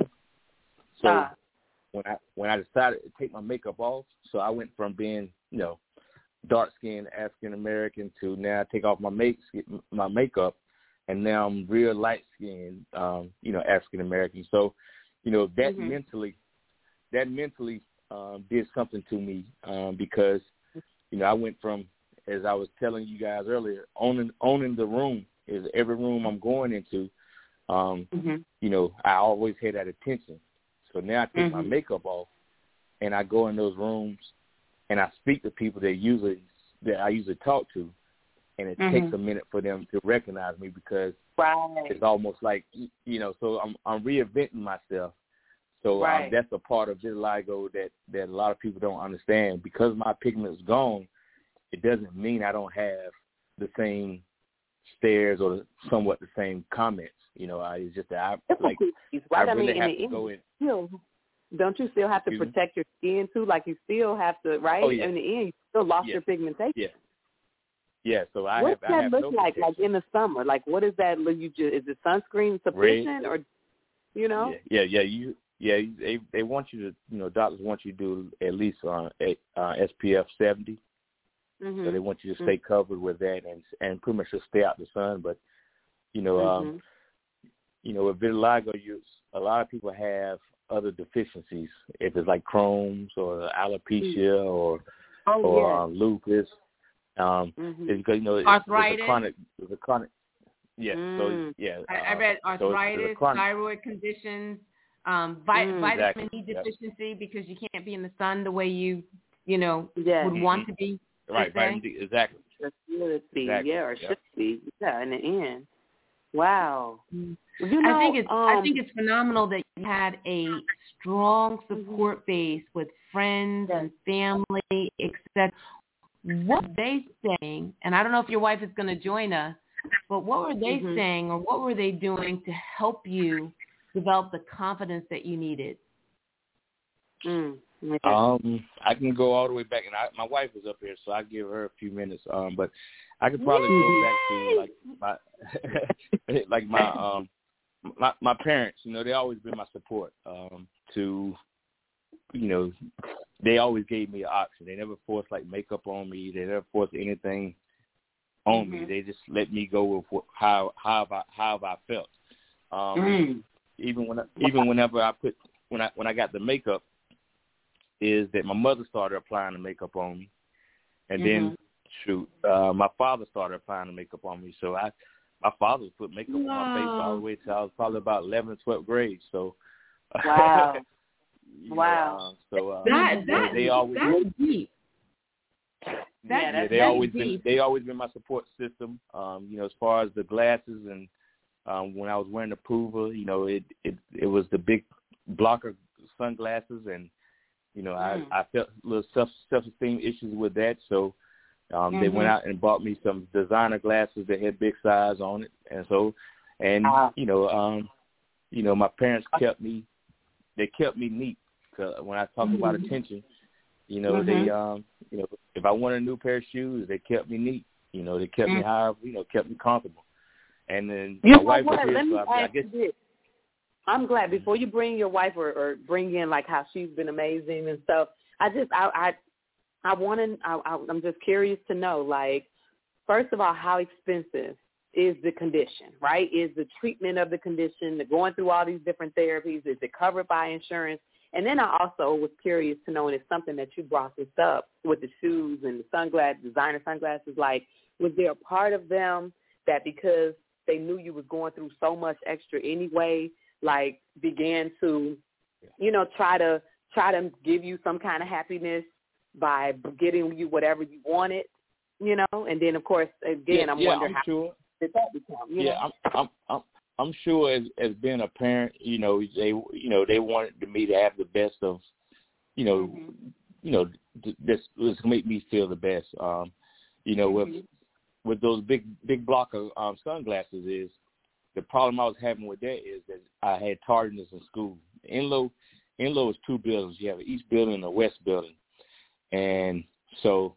Speaker 4: so
Speaker 3: ah.
Speaker 4: when I when I decided to take my makeup off, so I went from being, you know, dark skinned African American to now I take off my make my makeup, and now I'm real light skinned, um, you know, African American. So, you know, that
Speaker 3: mm-hmm.
Speaker 4: mentally, that mentally um, did something to me um, because, you know, I went from, as I was telling you guys earlier, owning owning the room is every room I'm going into. Um,
Speaker 3: mm-hmm.
Speaker 4: You know, I always had that attention. So now I take
Speaker 3: mm-hmm.
Speaker 4: my makeup off, and I go in those rooms, and I speak to people that usually that I usually talk to, and it
Speaker 3: mm-hmm.
Speaker 4: takes a minute for them to recognize me because
Speaker 3: right.
Speaker 4: it's almost like, you know. So I'm I'm reinventing myself. So
Speaker 3: right.
Speaker 4: um, that's a part of vitiligo that that a lot of people don't understand. Because my pigment is gone, it doesn't mean I don't have the same stares or somewhat the same comments. You know, I, it's just that I
Speaker 3: it's
Speaker 4: like
Speaker 3: right.
Speaker 4: I
Speaker 3: I
Speaker 4: really
Speaker 3: mean,
Speaker 4: have
Speaker 3: in
Speaker 4: to go in.
Speaker 3: Still, don't you still have to
Speaker 4: Excuse
Speaker 3: protect
Speaker 4: me?
Speaker 3: your skin too? Like you still have to, right?
Speaker 4: Oh, yeah.
Speaker 3: In the end, you still lost
Speaker 4: yeah.
Speaker 3: your pigmentation.
Speaker 4: Yeah. Yeah. So I
Speaker 3: What's
Speaker 4: have.
Speaker 3: that
Speaker 4: I have
Speaker 3: look
Speaker 4: no
Speaker 3: like?
Speaker 4: protection.
Speaker 3: Like in the summer? Like what is that? Look, you just is it sunscreen sufficient
Speaker 4: Red.
Speaker 3: or, you know?
Speaker 4: Yeah. Yeah. Yeah. You. Yeah. They they want you to. You know, doctors want you to do at least uh, a, uh, S P F seventy.
Speaker 3: Mm-hmm.
Speaker 4: So they want you to stay mm-hmm. covered with that and and pretty much just stay out the sun. But you know,
Speaker 3: mm-hmm.
Speaker 4: um, you know, with vitiligo, you a lot of people have other deficiencies. If it's like Crohn's or alopecia mm-hmm. or
Speaker 3: oh,
Speaker 4: or
Speaker 3: yeah.
Speaker 4: um, lupus, um,
Speaker 3: mm-hmm.
Speaker 4: it's because you know it's,
Speaker 1: arthritis.
Speaker 4: It's a chronic. It's a chronic. Yeah.
Speaker 3: Mm.
Speaker 4: So yeah.
Speaker 1: I, I
Speaker 4: uh,
Speaker 1: read arthritis,
Speaker 4: so it's, it's
Speaker 1: thyroid conditions, um, vi-
Speaker 3: mm,
Speaker 1: vitamin
Speaker 4: exactly.
Speaker 1: D deficiency yep. because you can't be in the sun the way you, you know,
Speaker 3: yeah.
Speaker 1: would
Speaker 4: mm-hmm.
Speaker 1: want to be.
Speaker 4: Right. Vitamin D. Exactly.
Speaker 3: Should be,
Speaker 4: exactly.
Speaker 3: yeah, or
Speaker 4: yep.
Speaker 3: should be, yeah. In the end, wow.
Speaker 1: Mm.
Speaker 3: You know,
Speaker 1: I think it's
Speaker 3: um,
Speaker 1: I think it's phenomenal that you had a strong support mm-hmm. base with friends yes. and family, et cetera. What were they saying? And I don't know if your wife is going to join us, but what were they mm-hmm. saying, or what were they doing to help you develop the confidence that you needed?
Speaker 3: Mm.
Speaker 4: Um, I can go all the way back, and I, my wife is up here, so I give her a few minutes. Um, but I could probably Yay! go back to like my like my um my my parents. You know, they always been my support. Um, to you know, they always gave me an option. They never forced like makeup on me. They never forced anything on mm-hmm. me. They just let me go with what, how how I how I felt. Um, mm. Even when I, even whenever I put when I when I got the makeup. Is that my mother started applying the makeup on me, and mm-hmm. then shoot, uh, my father started applying the makeup on me. So I, my father was putting makeup wow. on my face all the way till I was probably about eleventh, twelfth grade. So
Speaker 3: wow,
Speaker 4: wow. Know, um, so uh,
Speaker 1: that that
Speaker 4: they always
Speaker 1: that's deep.
Speaker 4: That,
Speaker 3: yeah,
Speaker 4: yeah, they always deep. been they always been my support system. Um, you know, as far as the glasses and um, when I was wearing the Puma, you know, it it it was the big blocker sunglasses, and you know, mm. I I felt a little self self esteem issues with that, so. Um, mm-hmm. They went out and bought me some designer glasses that had big size on it, and so, and uh, you know, um, you know, my parents kept me, they kept me neat. Cause when I talk mm-hmm. about attention, you know, mm-hmm. they, um, you know, if I wanted a new pair of shoes, they kept me neat. You know, they kept mm-hmm. me high, you know, kept me comfortable. And then
Speaker 3: you
Speaker 4: my wife
Speaker 3: what?
Speaker 4: was here,
Speaker 3: Let me
Speaker 4: so I,
Speaker 3: ask
Speaker 4: I guess.
Speaker 3: You this. I'm glad before you bring your wife or, or bring in like how she's been amazing and stuff. I just, I. I I want to, I, I, I'm just curious to know, like, first of all, how expensive is the condition, right? Is the treatment of the condition, the going through all these different therapies, is it covered by insurance? And then I also was curious to know, and it's something that you brought this up with the shoes and the sunglasses, designer sunglasses, like, was there a part of them that because they knew you was going through so much extra anyway, like, began to, you know, try to, try to give you some kind of happiness by getting you whatever you wanted, you know, and then of course again
Speaker 4: yeah,
Speaker 3: I'm
Speaker 4: yeah,
Speaker 3: wondering
Speaker 4: I'm
Speaker 3: how
Speaker 4: sure.
Speaker 3: did that become? You
Speaker 4: yeah,
Speaker 3: know?
Speaker 4: I'm, I'm, I'm, I'm sure as as being a parent, you know, they, you know, they wanted me to have the best of, you know, mm-hmm. you know, this was to make me feel the best. Um, you know, mm-hmm. with with those big big blocker um, sunglasses is the problem I was having with that is that I had tardiness in school. Enloe, Enloe is two buildings. You have an east building and a west building. And so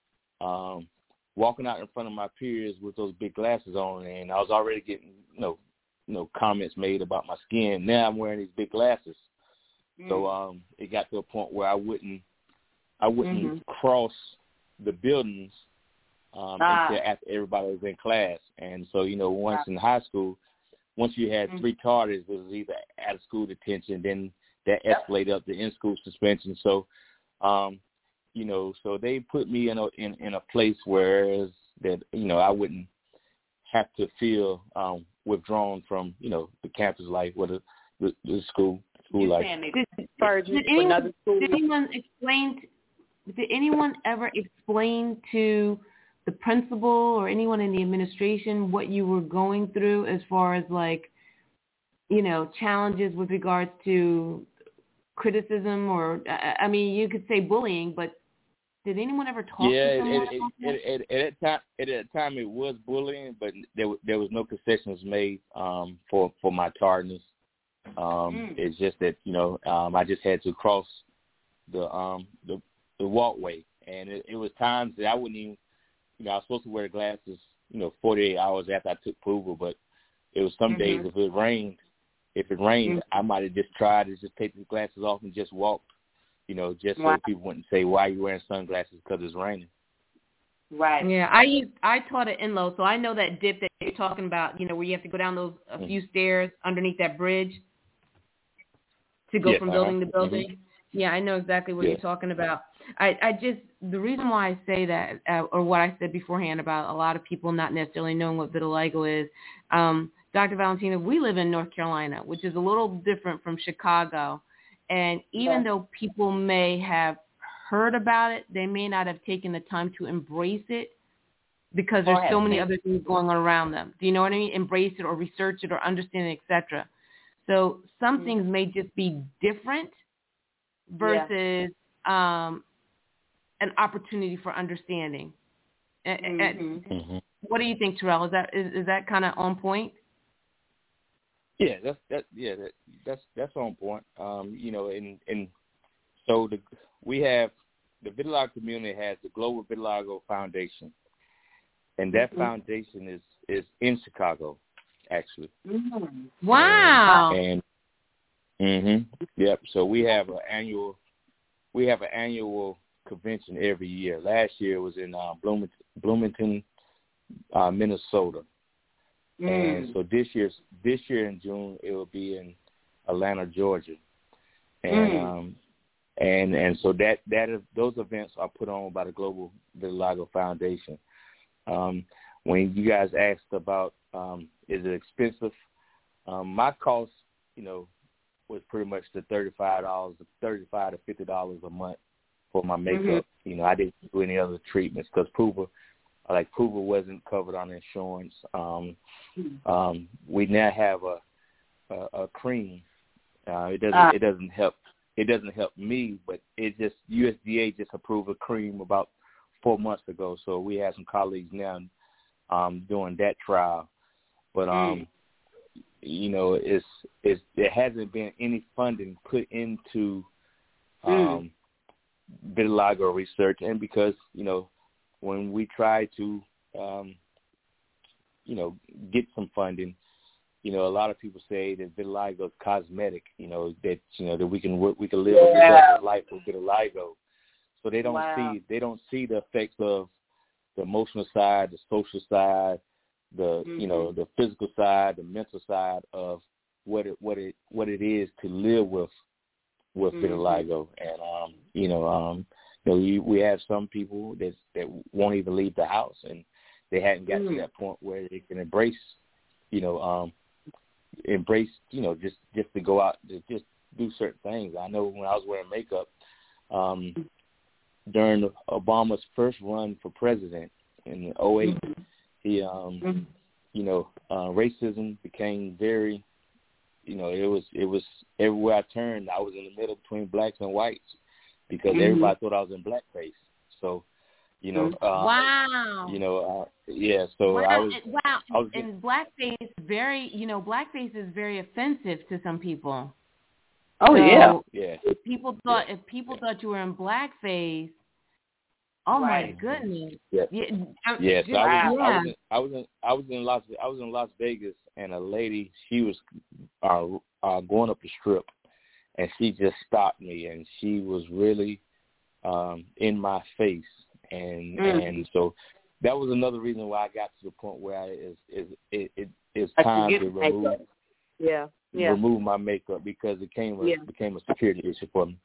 Speaker 4: um, walking out in front of my peers with those big glasses on, and I was already getting, you know, you know, comments made about my skin. Now I'm wearing these big glasses. Mm. So um, it got to a point where I wouldn't I wouldn't mm-hmm. cross the buildings um, ah. until after everybody was in class. And so, you know, once ah. in high school, once you had mm-hmm. three tardies, it was either out-of-school detention, then that escalated yep. up to in-school suspension. So, um, you know, so they put me in a in, in a place where that you know I wouldn't have to feel um, withdrawn from you know the campus life or the the, the school school life.
Speaker 1: Did, did, did, anyone, did anyone explain? Did anyone ever explain to the principal or anyone in the administration what you were going through as far as like, you know, challenges with regards to criticism or I mean you could say bullying, but did anyone ever talk
Speaker 4: yeah,
Speaker 1: to someone
Speaker 4: it,
Speaker 1: about
Speaker 4: it, it, at that time, at that time it was bullying, but there there was no concessions made um, for for my tardiness. Um, mm. It's just that you know um, I just had to cross the um, the, the walkway, and it, it was times that I wouldn't even you know I was supposed to wear glasses you know forty-eight hours after I took Puma, but it was some mm-hmm. days if it rained, if it rained, mm-hmm. I might have just tried to just take the glasses off and just walk. You know, just wow. so people wouldn't say, why are you wearing sunglasses because it's raining.
Speaker 3: Right.
Speaker 1: Yeah, I used, I taught at Enloe, so I know that dip that you're talking about, you know, where you have to go down those a mm-hmm. few stairs underneath that bridge to go
Speaker 4: yes,
Speaker 1: from
Speaker 4: uh-huh.
Speaker 1: building to building. Mm-hmm. Yeah, I know exactly what
Speaker 4: yes.
Speaker 1: you're talking about. I, I just, the reason why I say that, uh, or what I said beforehand about a lot of people not necessarily knowing what vitiligo is, um, Doctor Valentina, we live in North Carolina, which is a little different from Chicago. And even yeah. though people may have heard about it, they may not have taken the time to embrace it because there's so many other things going on around them. Do you know what I mean? Embrace it or research it or understand it, et cetera. So some mm-hmm. things may just be different versus yeah. um, an opportunity for understanding. Mm-hmm. Mm-hmm. What do you think, Terrell? Is that is, is that kind of on point?
Speaker 4: Yeah, that's that. Yeah, that, that's that's on point. Um, you know, and and so the we have the vitiligo community has the Global Vitiligo Foundation, and that mm-hmm. foundation is is in Chicago, actually.
Speaker 1: Mm-hmm. Wow.
Speaker 4: And, and mm-hmm, yep. So we have an annual we have an annual convention every year. Last year was in uh, Bloomington, Bloomington, uh, Minnesota. Mm. And so this year's this year in June it will be in Atlanta, Georgia, and mm. um, and and so that that is, those events are put on by the Global Vitiligo Foundation. Um, when you guys asked about um, is it expensive, um, my cost, you know, was pretty much the thirty-five dollars, thirty-five to fifty dollars a month for my makeup. Mm-hmm. You know, I didn't do any other treatments because Pooba, like Pooba, wasn't covered on insurance. Um, um, we now have a a, a cream. Uh, it doesn't uh, it doesn't help. It doesn't help me, but it just U S D A just approved a cream about four months ago. So we have some colleagues now um, doing that trial. But um, mm. you know, it's it's there hasn't been any funding put into um, mm. vitiligo research, and because you know when we try to um, you know get some funding. You know, a lot of people say that vitiligo is cosmetic. You know that you know that we can work, we can live yeah. a life with vitiligo. So they don't wow. see they don't see the effects of the emotional side, the social side, the mm-hmm. you know the physical side, the mental side of what it what it what it is to live with with mm-hmm. vitiligo. And um, you know, um, you know, we we have some people that that won't even leave the house, and they hadn't got mm-hmm. to that point where they can embrace, you know. Um, embrace, you know, just, just to go out, to just do certain things. I know when I was wearing makeup, um, during Obama's first run for president in oh eight, mm-hmm. he, um, mm-hmm. you know, uh, racism became very, you know, it was, it was everywhere I turned, I was in the middle between blacks and whites because mm-hmm. everybody thought I was in blackface. So, you know, uh,
Speaker 1: wow.
Speaker 4: You know, uh, yeah. So
Speaker 1: wow.
Speaker 4: I was.
Speaker 1: Wow.
Speaker 4: I was
Speaker 1: and blackface is very, you know, blackface is very offensive to some people.
Speaker 3: Oh
Speaker 1: so
Speaker 3: yeah.
Speaker 4: Yeah.
Speaker 1: If people thought,
Speaker 4: yeah.
Speaker 1: if people yeah. thought you were in blackface, oh
Speaker 3: right.
Speaker 1: my goodness.
Speaker 4: Yeah.
Speaker 1: Yeah.
Speaker 4: yeah. So I was.
Speaker 1: Yeah.
Speaker 4: I was. In, I was in. I was in Las. I was in Las Vegas, and a lady. She was uh, uh, going up the strip, and she just stopped me, and she was really um, in my face. And mm. and so that was another reason why I got to the point where I, is is it, it it's time to remove
Speaker 3: makeup. yeah yeah
Speaker 4: remove my makeup because it came a,
Speaker 3: yeah.
Speaker 4: became a security issue for me.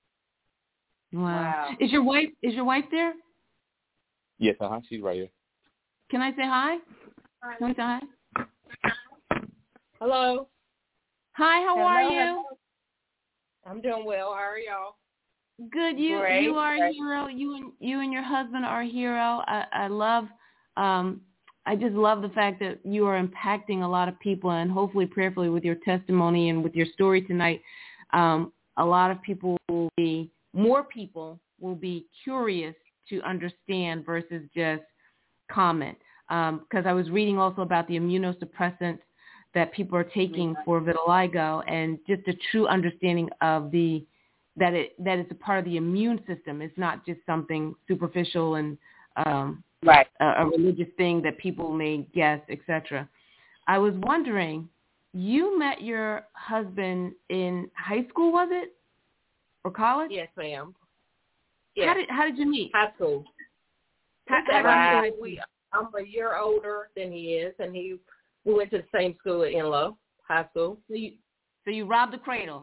Speaker 1: Wow.
Speaker 3: wow.
Speaker 1: Is your wife is your wife there?
Speaker 4: Yes, uh huh. She's right here.
Speaker 1: Can I say hi? hi. Can we say hi?
Speaker 5: Hello.
Speaker 1: Hi. How
Speaker 5: Hello.
Speaker 1: are you?
Speaker 5: I'm doing well. How are y'all?
Speaker 1: Good, you
Speaker 3: Great.
Speaker 1: you are a
Speaker 3: Great.
Speaker 1: hero. You and you and your husband are a hero. I, I love, um, I just love the fact that you are impacting a lot of people, and hopefully, prayerfully, with your testimony and with your story tonight, um, a lot of people will be, more people will be curious to understand versus just comment. Because um, I was reading also about the immunosuppressants that people are taking mm-hmm. for vitiligo, and just a true understanding of the that it that it's a part of the immune system. It's not just something superficial and um,
Speaker 3: right.
Speaker 1: a, a religious thing that people may guess, et cetera. I was wondering, you met your husband in high school, was it, or college?
Speaker 5: Yes, ma'am.
Speaker 1: Yes. How did how did you meet?
Speaker 5: High school.
Speaker 1: How, how
Speaker 5: wow.
Speaker 1: did you
Speaker 5: we, I'm a year older than he is, and he we went to the same school at Enloe High School.
Speaker 1: So you so you robbed the cradle.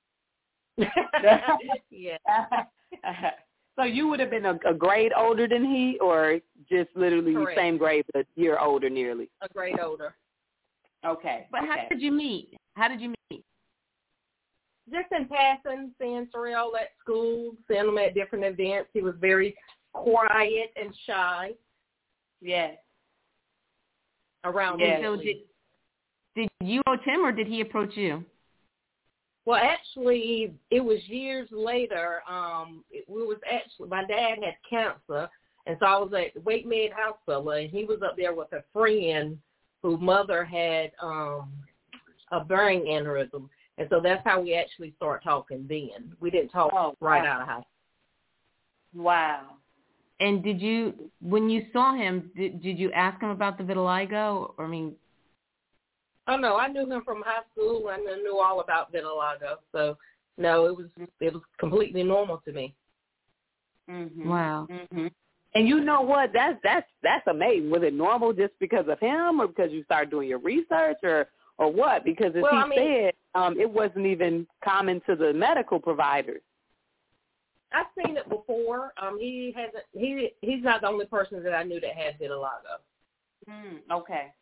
Speaker 5: yeah.
Speaker 3: So you would have been a, a grade older than he, or just literally
Speaker 5: Correct.
Speaker 3: the same grade, but a year older nearly?
Speaker 5: A grade older.
Speaker 3: Okay.
Speaker 1: But
Speaker 3: okay.
Speaker 1: how did you meet? How did you meet?
Speaker 5: Just in passing, seeing Terrell at school, seeing him at different events. He was very quiet and shy.
Speaker 3: Yes.
Speaker 5: Around
Speaker 3: yes.
Speaker 5: me.
Speaker 1: So did, did you approach him, or did he approach you?
Speaker 5: Well, actually, it was years later. Um, it, we was actually my dad had cancer, and so I was at Wake Med Hospital, and he was up there with a friend whose mother had um, a brain aneurysm, and so that's how we actually started talking. Then we didn't talk
Speaker 3: oh,
Speaker 5: right
Speaker 3: wow.
Speaker 5: out of high school.
Speaker 3: Wow.
Speaker 1: And did you, when you saw him, did, did you ask him about the vitiligo? Or I mean.
Speaker 5: Oh no, I knew him from high school, and I knew all about vitiligo. So no, it was it was completely normal to me.
Speaker 3: Mm-hmm.
Speaker 1: Wow.
Speaker 3: Mm-hmm. And you know what? That's that's that's amazing. Was it normal just because of him, or because you started doing your research, or or what? Because as
Speaker 5: well,
Speaker 3: he
Speaker 5: I mean,
Speaker 3: said, um, it wasn't even common to the medical providers.
Speaker 5: I've seen it before. Um, he hasn't. He he's not the only person that I knew that had vitiligo.
Speaker 3: Mm, okay.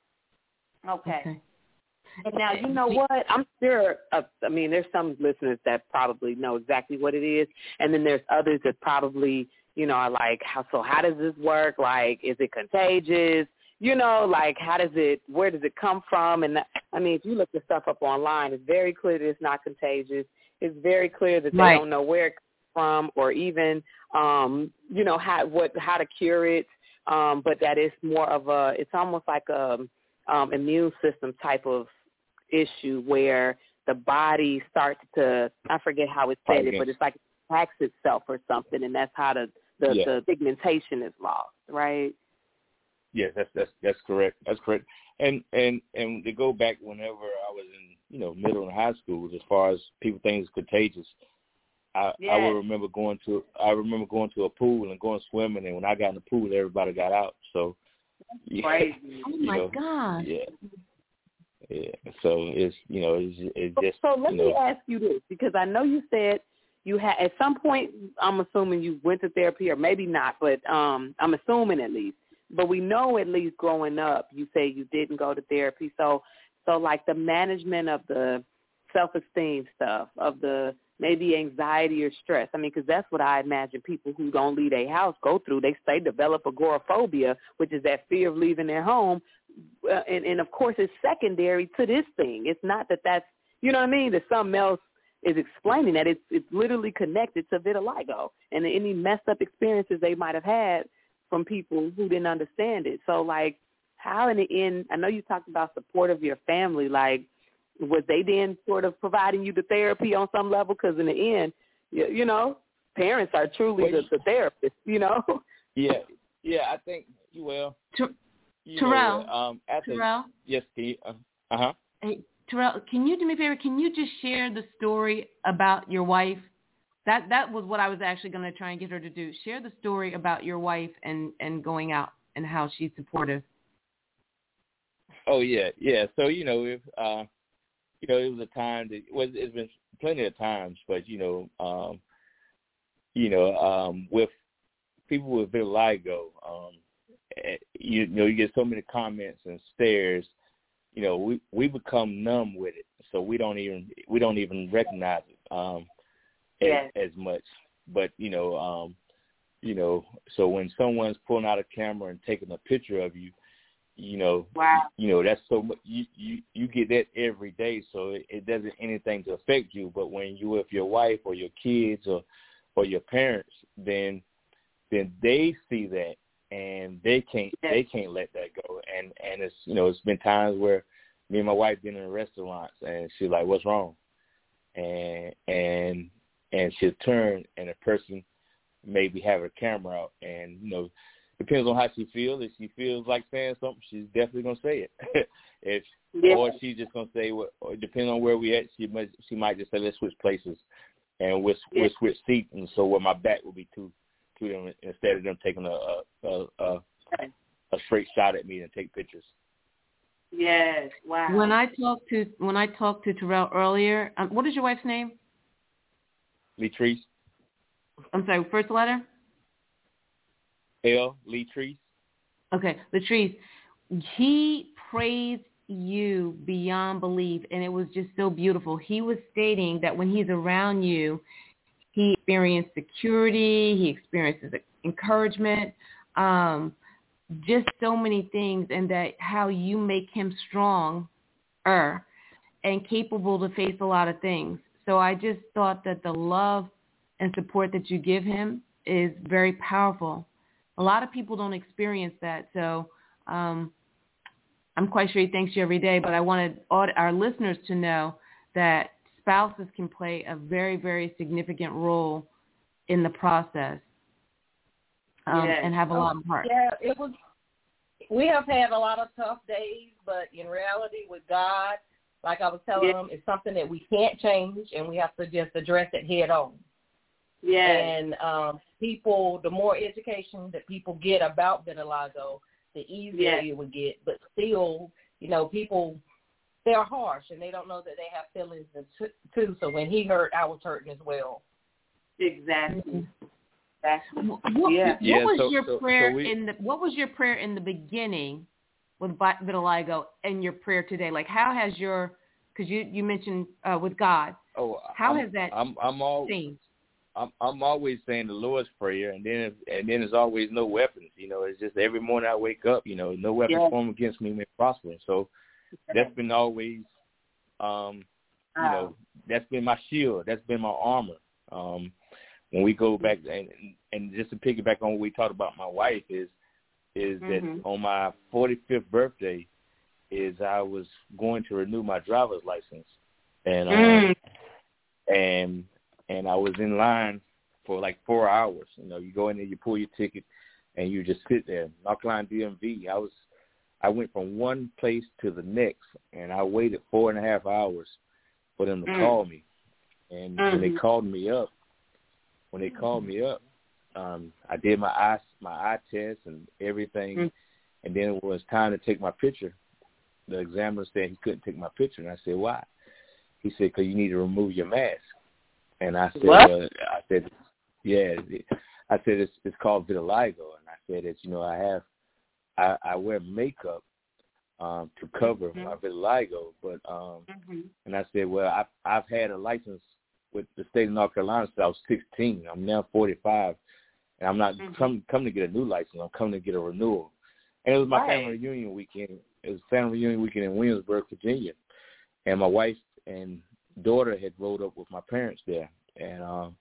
Speaker 3: Okay.
Speaker 1: Okay.
Speaker 3: And now, you know what? I'm sure, uh, I mean, there's some listeners that probably know exactly what it is, and then there's others that probably, you know, are like, how, so how does this work? Like, is it contagious? You know, like, how does it, where does it come from? And, I mean, if you look the stuff up online, it's very clear that it's not contagious. It's very clear that they
Speaker 1: right.
Speaker 3: don't know where it comes from or even, um, you know, how, what, how to cure it, um, but that it's more of a, it's almost like a um, immune system type of issue where the body starts to, I forget how it said it, but it's like it attacks itself or something, and that's how the the,
Speaker 4: yeah.
Speaker 3: the pigmentation is lost, right?
Speaker 4: Yes, that's that's that's correct. That's correct. And and and to go back whenever I was in, you know, middle and high school, as far as people think it's contagious, I
Speaker 3: yes.
Speaker 4: I will remember going to I remember going to a pool and going swimming, and when I got in the pool, everybody got out. So yeah,
Speaker 3: crazy.
Speaker 1: Oh my
Speaker 4: know,
Speaker 1: God.
Speaker 4: Yeah. Yeah, so it's, you know, it's, it's just,
Speaker 3: So let
Speaker 4: you
Speaker 3: me
Speaker 4: know,
Speaker 3: ask you this, because I know you said you had, at some point, I'm assuming you went to therapy, or maybe not, but um, I'm assuming at least. But we know at least growing up, you say you didn't go to therapy. So, so like the management of the self-esteem stuff, of the maybe anxiety or stress. I mean, because that's what I imagine people who don't leave their house go through. They say develop agoraphobia, which is that fear of leaving their home. Uh, and, and, of course, it's secondary to this thing. It's not that that's, you know what I mean, that something else is explaining that. It's it's literally connected to vitiligo and any messed up experiences they might have had from people who didn't understand it. So, like, how in the end, I know you talked about support of your family. Like, was they then sort of providing you the therapy on some level? Because in the end, you, you know, parents are truly the, the therapists, you know?
Speaker 4: Yeah, yeah, I think, well, you
Speaker 1: Terrell,
Speaker 4: know, um, after,
Speaker 1: Terrell?
Speaker 4: Yes, Steve. Uh, uh-huh.
Speaker 1: Hey, Terrell, can you do me a favor? Can you just share the story about your wife? That that was what I was actually going to try and get her to do. Share the story about your wife and, and going out and how she's supportive.
Speaker 4: Oh, yeah, yeah. So, you know, if, uh, you know, it was a time that, well, it's been plenty of times, but, you know, um, you know, um, with people with vitiligo, um, You, you know, you get so many comments and stares. You know, we we become numb with it, so we don't even we don't even recognize it um,
Speaker 3: yes.
Speaker 4: as, as much. But you know, um, you know, so when someone's pulling out a camera and taking a picture of you, you know,
Speaker 3: wow.
Speaker 4: you know that's so much. You, you you get that every day, so it, it doesn't anything to affect you. But when you with your wife or your kids or or your parents, then then they see that. And they can't they can't let that go. And and it's you know it's been times where me and my wife been in restaurants and she's like, what's wrong? And and and she'll turn and a person maybe have her camera out, and you know depends on how she feels. If she feels like saying something, she's definitely gonna say it. if
Speaker 3: yeah.
Speaker 4: or she's just gonna say what. Or depending on where we at, she might she might just say let's switch places, and we'll,
Speaker 3: yeah.
Speaker 4: we'll switch seats, and so where my back will be to to them instead of them taking a a, a a straight shot at me and take pictures.
Speaker 3: Yes, wow.
Speaker 1: When I talked to when I talked to Terrell earlier, um, what is your wife's name?
Speaker 4: Leatrice.
Speaker 1: I'm sorry, first letter?
Speaker 4: L. Leatrice.
Speaker 1: Okay, Leatrice. He praised you beyond belief, and it was just so beautiful. He was stating that when he's around you, he experienced security, he experiences encouragement, um, just so many things, and that how you make him stronger and capable to face a lot of things. So I just thought that the love and support that you give him is very powerful. A lot of people don't experience that, so um, I'm quite sure he thanks you every day, but I wanted our listeners to know that spouses can play a very, very significant role in the process um,
Speaker 3: yes.
Speaker 1: and have a lot of heart.
Speaker 5: Yeah, it was. We have had a lot of tough days, but in reality, with God, like I was telling
Speaker 3: yes.
Speaker 5: them, it's something that we can't change, and we have to just address it head on.
Speaker 3: Yeah.
Speaker 5: And um, people, the more education that people get about vitiligo, the easier
Speaker 3: yes.
Speaker 5: it would get. But still, you know, people, they're harsh, and they don't know that they have feelings too. So when he hurt, I was hurting as well.
Speaker 3: Exactly.
Speaker 1: Mm-hmm.
Speaker 3: Exactly.
Speaker 1: What,
Speaker 3: yeah.
Speaker 1: what
Speaker 4: yeah,
Speaker 1: was
Speaker 4: so,
Speaker 1: your
Speaker 4: so,
Speaker 1: prayer
Speaker 4: so we,
Speaker 1: in the What was your prayer in the beginning with vitiligo in your prayer today? Like, how has your, because you, you mentioned uh, with God,
Speaker 4: oh,
Speaker 1: how
Speaker 4: I'm,
Speaker 1: has that
Speaker 4: I'm, I'm all,
Speaker 1: changed?
Speaker 4: I'm, I'm always saying the Lord's Prayer, and then and then there's always no weapons. You know, it's just every morning I wake up, you know, no weapons
Speaker 3: yeah.
Speaker 4: formed against me may prosper. So that's been always, um, you know, that's been my shield. That's been my armor. Um, when we go back, and, and just to piggyback on what we talked about, my wife is is
Speaker 3: mm-hmm.
Speaker 4: that on my forty-fifth birthday, is I was going to renew my driver's license, and um,
Speaker 3: mm.
Speaker 4: and and I was in line for like four hours. You know, you go in there, you pull your ticket, and you just sit there. North Carolina D M V. I was, I went from one place to the next, and I waited four and a half hours for them to mm. call me. And mm-hmm. when they called me up, when they called me up, um, I did my eye, my eye test and everything, mm. and then it was time to take my picture. The examiner said he couldn't take my picture, and I said, why? He said, because you need to remove your mask. And I said,
Speaker 3: what?
Speaker 4: Uh, I said, yeah. I said it's it's called vitiligo, and I said that you know I have I, I wear makeup um, to cover mm-hmm. my vitiligo, but um, mm-hmm. and I said, well, I, I've had a license with the state of North Carolina since I was sixteen. I'm now forty-five, and I'm not mm-hmm. come coming to get a new license. I'm coming to get a renewal. And it was my right. family reunion weekend. It was family reunion weekend in Williamsburg, Virginia, and my wife and daughter had rolled up with my parents there, and um,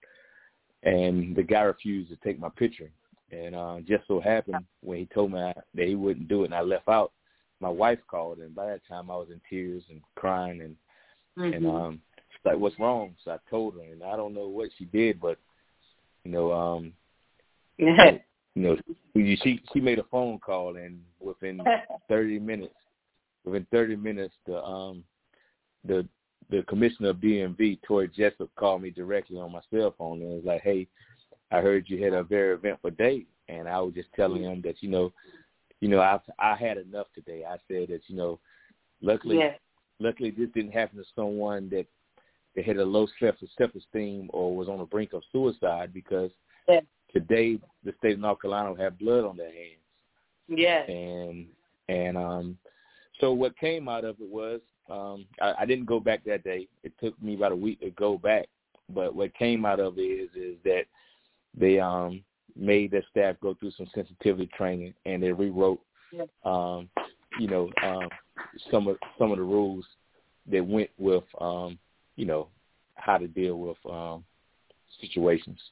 Speaker 4: and the guy refused to take my picture. And uh, just so happened when he told me I, that he wouldn't do it, and I left out, my wife called, and by that time I was in tears and crying, and mm-hmm. and um, she's like, "What's wrong?" So I told her, and I don't know what she did, but you know, um, you know, she she made a phone call, and within thirty minutes, within thirty minutes, the um, the the commissioner of D M V, Tori Jessup, called me directly on my cell phone and was like, "Hey, I heard you had a very eventful day," and I was just telling him that, you know, you know, I I had enough today. I said that, you know, luckily, yes. luckily this didn't happen to someone that, that had a low self self esteem or was on the brink of suicide, because yes. today the state of North Carolina will have blood on their hands.
Speaker 3: Yes.
Speaker 4: And and um, so what came out of it was um, I, I didn't go back that day. It took me about a week to go back. But what came out of it is is that they um, made their staff go through some sensitivity training, and they rewrote, yes. um, you know, um, some of some of the rules that went with, um, you know, how to deal with um, situations.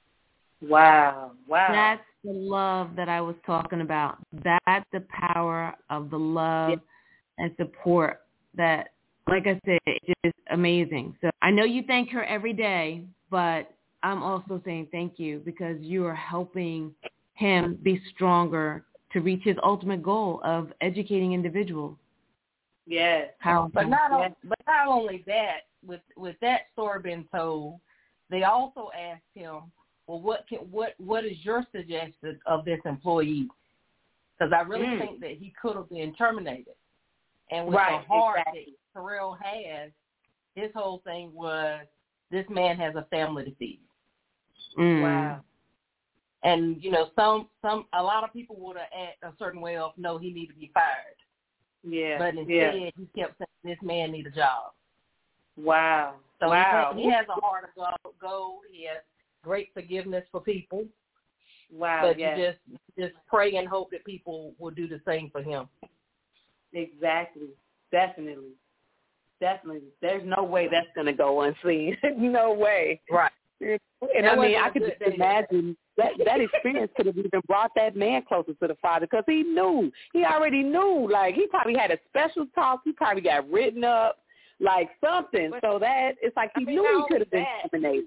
Speaker 3: Wow! Wow!
Speaker 1: That's the love that I was talking about. That's the power of the love yes. and support. That, like I said, it's just amazing. So I know you thank her every day, but I'm also saying thank you, because you are helping him be stronger to reach his ultimate goal of educating individuals.
Speaker 3: Yes.
Speaker 5: How, but not yes. on, but not only that, with with that story being told, they also asked him, well, what can, what what is your suggestion of this employee? Because I really mm. think that he could have been terminated. And with right, the heart exactly. that Terrell has, his whole thing was, this man has a family to feed.
Speaker 1: Mm.
Speaker 5: Wow. And, you know, some, some, a lot of people would have acted a certain way of, no, he need to be fired.
Speaker 3: Yeah.
Speaker 5: But instead,
Speaker 3: yeah.
Speaker 5: he kept saying, this man need a job.
Speaker 3: Wow.
Speaker 5: So
Speaker 3: wow.
Speaker 5: he, he has a heart of gold. He has great forgiveness for people.
Speaker 3: Wow.
Speaker 5: But
Speaker 3: yes.
Speaker 5: you just, just pray and hope that people will do the same for him.
Speaker 3: Exactly. Definitely. Definitely. There's no way that's going to go unseen. No way.
Speaker 5: Right.
Speaker 3: And
Speaker 5: that
Speaker 3: I mean, I could just imagine that that experience could have even brought that man closer to the Father, because he knew. He already knew. Like, he probably had a special talk. He probably got written up, like something. But, so that it's like he I mean, knew he could have been terminated.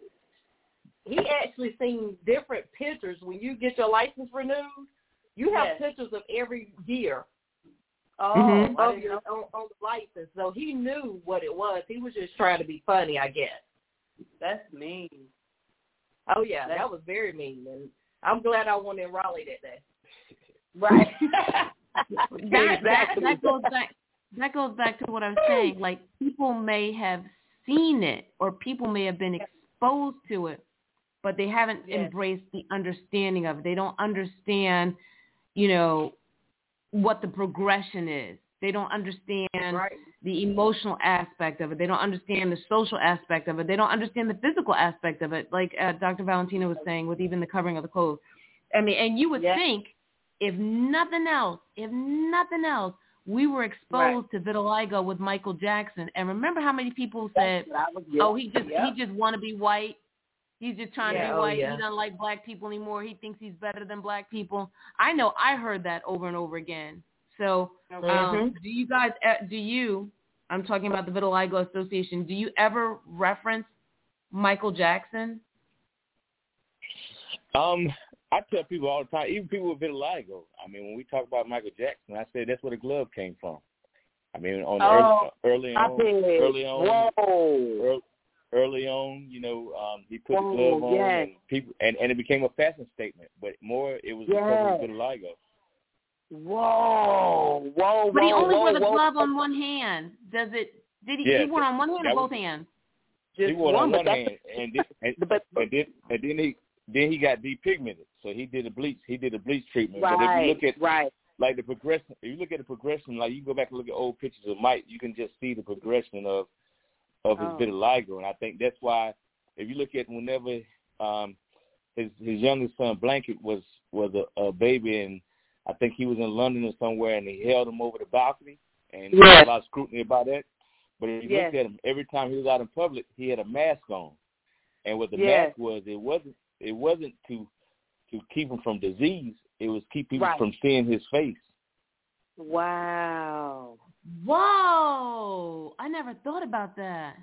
Speaker 5: He actually seen different pictures. When you get your license renewed, you have yes. pictures of every year. Oh, mm-hmm. of your, on, on the license. So he knew what it was. He was just trying to be funny, I guess.
Speaker 3: That's mean.
Speaker 5: Oh, yeah, That's... that was very mean. And I'm glad I won in Raleigh that day.
Speaker 3: Right.
Speaker 1: that, that, that, goes back, that goes back to what I was saying. Like, people may have seen it, or people may have been exposed to it, but they haven't yes. embraced the understanding of it. They don't understand, you know, what the progression is. They don't understand
Speaker 3: right.
Speaker 1: the emotional aspect of it. They don't understand the social aspect of it. They don't understand the physical aspect of it, like uh, Doctor Valentina was saying, with even the covering of the clothes. I mean, and you would
Speaker 3: yes.
Speaker 1: think, if nothing else, if nothing else, we were exposed
Speaker 3: right.
Speaker 1: to vitiligo with Michael Jackson. And remember how many people said,
Speaker 3: was, yeah.
Speaker 1: oh, he just
Speaker 3: yeah.
Speaker 1: he just want to be white. He's just trying
Speaker 3: yeah.
Speaker 1: to be
Speaker 5: Oh,
Speaker 1: white.
Speaker 5: yeah.
Speaker 1: He doesn't like black people anymore. He thinks he's better than black people. I know I heard that over and over again. So um,
Speaker 3: mm-hmm.
Speaker 1: do you guys, do you, I'm talking about the Vitiligo Association, do you ever reference Michael Jackson?
Speaker 4: Um, I tell people all the time, even people with vitiligo. I mean, when we talk about Michael Jackson, I say that's where the glove came from. I mean, on
Speaker 3: oh,
Speaker 4: early, early on, early on,
Speaker 3: Whoa.
Speaker 4: early, early on, you know, um, he put
Speaker 3: Whoa,
Speaker 4: the glove on,
Speaker 3: yes.
Speaker 4: and people, and, and it became a fashion statement. But more, it was
Speaker 3: yes.
Speaker 4: because of vitiligo.
Speaker 3: Whoa, whoa,
Speaker 1: But he
Speaker 3: whoa,
Speaker 1: only
Speaker 3: whoa,
Speaker 1: wore the
Speaker 3: whoa.
Speaker 1: glove on one hand. Does it? Did he?
Speaker 4: Yeah,
Speaker 1: he wore it on one hand or both
Speaker 4: was,
Speaker 1: hands?
Speaker 3: Just
Speaker 4: he wore it on
Speaker 3: one,
Speaker 4: one hand, and then, and,
Speaker 3: but,
Speaker 4: and then and then he then he got depigmented. So he did a bleach. He did a bleach treatment.
Speaker 3: right,
Speaker 4: But if you look at
Speaker 3: right.
Speaker 4: like the progression, if you look at the progression, like you go back and look at old pictures of Mike, you can just see the progression of of his
Speaker 3: oh.
Speaker 4: vitiligo, and I think that's why if you look at whenever um, his his youngest son Blanket was was a, a baby, and I think he was in London or somewhere, and he held him over the balcony, and
Speaker 3: yes.
Speaker 4: there was a lot of scrutiny about that. But if you
Speaker 3: yes.
Speaker 4: looked at him, every time he was out in public, he had a mask on, and what the
Speaker 3: yes.
Speaker 4: mask was, it wasn't it wasn't to to keep him from disease. It was keep people
Speaker 3: right.
Speaker 4: from seeing his face.
Speaker 3: Wow.
Speaker 1: Whoa! I never thought about that.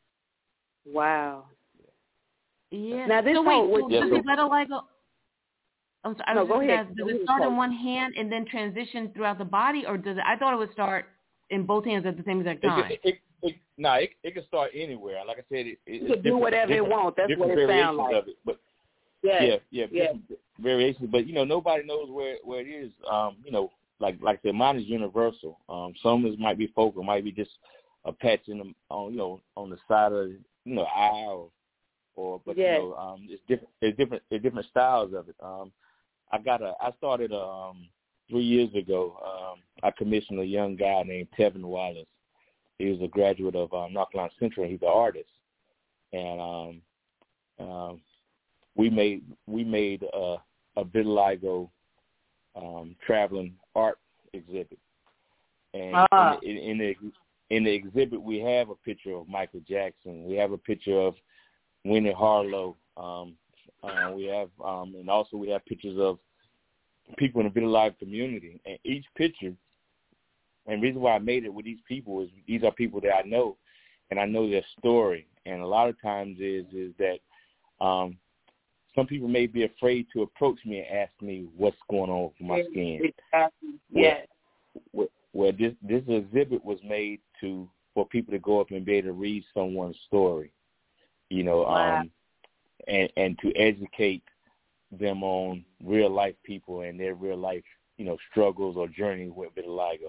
Speaker 3: Wow.
Speaker 1: Yeah.
Speaker 3: Now this
Speaker 1: so wait,
Speaker 3: whole,
Speaker 1: so
Speaker 4: yeah,
Speaker 1: does
Speaker 4: so,
Speaker 1: the vitiligo? I'm sorry, I
Speaker 3: no,
Speaker 1: was
Speaker 3: go
Speaker 1: just
Speaker 3: ahead.
Speaker 1: ask, does it start in one hand and then transition throughout the body, or does it? I thought it would start in both hands at the same exact time.
Speaker 4: It, it, it, it, no, it, it can start anywhere. Like I said, it, it,
Speaker 3: you can do whatever it wants. That's what it sounds like.
Speaker 4: Of it, but
Speaker 3: yes.
Speaker 4: yeah, yeah,
Speaker 3: yes.
Speaker 4: variations. But you know, nobody knows where where it is. Um, you know, like like I said, mine is universal. Um, some of it might be focal, might be just a patch in the on you know on the side of you know eye or or but
Speaker 3: yes.
Speaker 4: you know um, it's different. There's different there's different styles of it. Um, I got a I started um three years ago. Um, I commissioned a young guy named Tevin Wallace. He was a graduate of um, North Carolina Central. He's an artist, and um, um, we made we made a, a vitiligo um, traveling art exhibit. And
Speaker 3: ah.
Speaker 4: in, in, in the in the exhibit, we have a picture of Michael Jackson. We have a picture of Winnie Harlow. Um, uh, we have, um, and also we have pictures of people in the vitiligo community. And each picture, and the reason why I made it with these people is these are people that I know, and I know their story. And a lot of times is is that um, some people may be afraid to approach me and ask me what's going on with my skin.
Speaker 3: Yes.
Speaker 4: Where, where this this exhibit was made to for people to go up and be able to read someone's story, you know,
Speaker 3: wow.
Speaker 4: um, and and to educate them on real life people and their real life, you know, struggles or journeys with vitiligo.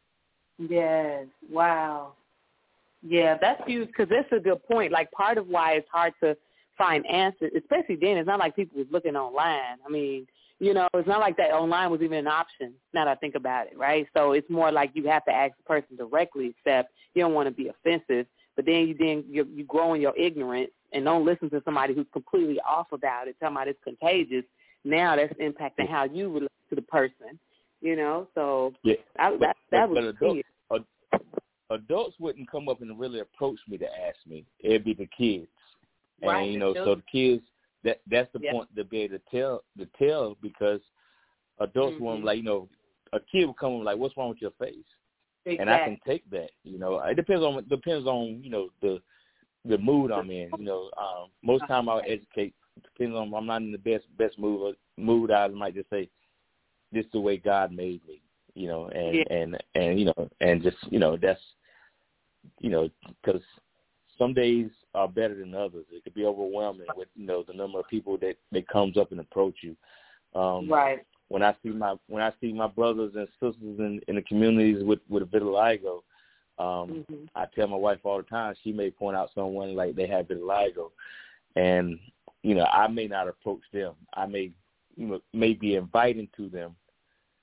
Speaker 3: Yes. Wow. Yeah, that's huge because that's a good point. Like part of why it's hard to find answers, especially then, it's not like people was looking online. I mean, you know, it's not like that online was even an option, now that I think about it, right? So it's more like you have to ask the person directly, except you don't want to be offensive, but then you then you, you grow in your ignorance and don't listen to somebody who's completely off about it, talking about it's contagious. Now that's impacting how you relate to the person, you know? So
Speaker 4: yeah,
Speaker 3: I,
Speaker 4: but,
Speaker 3: that, that
Speaker 4: but,
Speaker 3: was
Speaker 4: but adults, ad, adults wouldn't come up and really approach me to ask me. It'd be the kids.
Speaker 3: Right,
Speaker 4: and, you know,
Speaker 3: the
Speaker 4: so the kids, that that's the
Speaker 3: yep.
Speaker 4: point to be able to tell, to tell because adults
Speaker 3: mm-hmm.
Speaker 4: want, like, you know, a kid will come and like, what's wrong with your face?
Speaker 3: Exactly.
Speaker 4: And I can take that, you know. It depends on, depends on, you know, the the mood I'm in. You know, um, most time I'll educate. Depends on, I'm not in the best best mood. Mood I might just say, this is the way God made me, you know, and
Speaker 3: yeah.
Speaker 4: and and you know, and just you know, that's, you know, because some days are better than others. It could be overwhelming with, you know, the number of people that that comes up and approach you. Um,
Speaker 3: right.
Speaker 4: When I see my when I see my brothers and sisters in, in the communities with with vitiligo. Um,
Speaker 3: mm-hmm.
Speaker 4: I tell my wife all the time, she may point out someone like they have vitiligo, and, you know, I may not approach them. I may, you know, may be inviting to them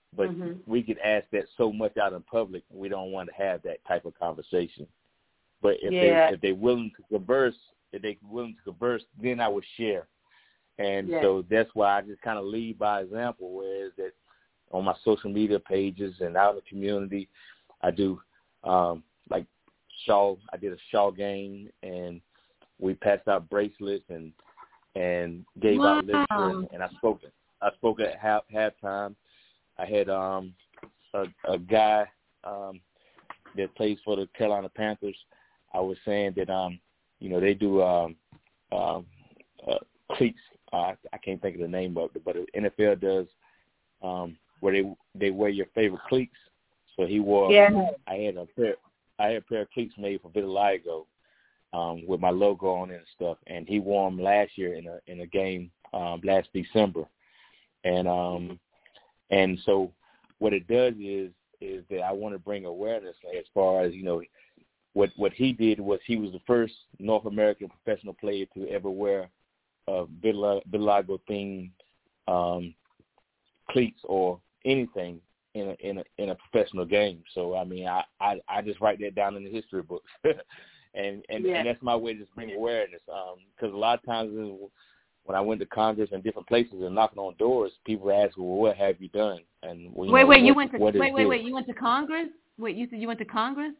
Speaker 4: but
Speaker 3: mm-hmm.
Speaker 4: we get asked that so much out in public, we don't want to have that type of conversation. But if
Speaker 3: yeah.
Speaker 4: they if they're willing to converse, if they're willing to converse, then I would share. And
Speaker 3: yeah.
Speaker 4: so that's why I just kind of lead by example, whereas that on my social media pages and out in the community, I do um, like Shaw. I did a Shaw game, and we passed out bracelets and and gave
Speaker 1: wow.
Speaker 4: out literature, and I spoke. I spoke at half halftime. I had um, a, a guy um, that plays for the Carolina Panthers. I was saying that um, you know, they do um, um, uh, cleats. Uh, I can't think of the name of it, but the N F L does um, where they they wear your favorite cleats. So he wore.
Speaker 3: Yeah.
Speaker 4: I had a pair. I had a pair of cleats made for vitiligo um, with my logo on it and stuff, and he wore them last year in a in a game um, last December, and um, and so what it does is is that I want to bring awareness as far as, you know, what what he did was he was the first North American professional player to ever wear uh, vitiligo themed um, cleats or anything in a, in a in a professional game. So I mean, I, I, I just write that down in the history books, and and,
Speaker 3: yeah.
Speaker 4: and that's my way to just bring awareness. Because um, a lot of times when I went to Congress and different places and knocking on doors, people ask, "Well, what have you done?" And well, you
Speaker 1: wait,
Speaker 4: know,
Speaker 1: wait,
Speaker 4: what,
Speaker 1: you went to
Speaker 4: what
Speaker 1: wait, wait,
Speaker 4: this?
Speaker 1: wait, you went to Congress? Wait, you said you went to Congress?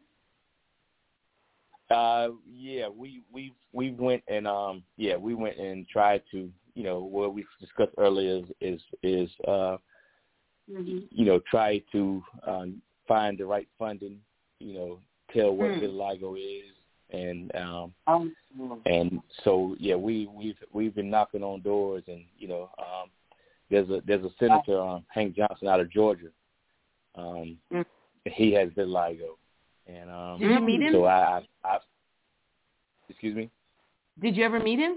Speaker 4: Uh, yeah, we we we went and um yeah we went and tried to, you know, what we discussed earlier is is, is uh
Speaker 3: mm-hmm.
Speaker 4: you know, try to um, find the right funding, you know, tell what
Speaker 3: mm.
Speaker 4: vitiligo is, and um
Speaker 3: um,
Speaker 4: and so yeah we we've we've been knocking on doors, and you know um there's a there's a senator um, Hank Johnson out of Georgia, um
Speaker 3: mm.
Speaker 4: he has vitiligo. And um,
Speaker 1: did you meet him?
Speaker 4: So I, I, I, excuse me.
Speaker 1: Did you ever meet him?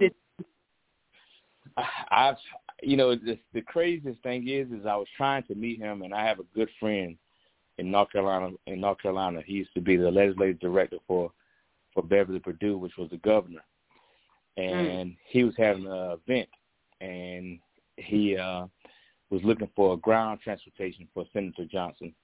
Speaker 4: I, I've, you know, the, the craziest thing is, is I was trying to meet him, and I have a good friend in North Carolina. In North Carolina, he used to be the legislative director for, for Beverly Perdue, which was the governor, and mm. he was having an event, and he uh, was looking for a ground transportation for Senator Johnson,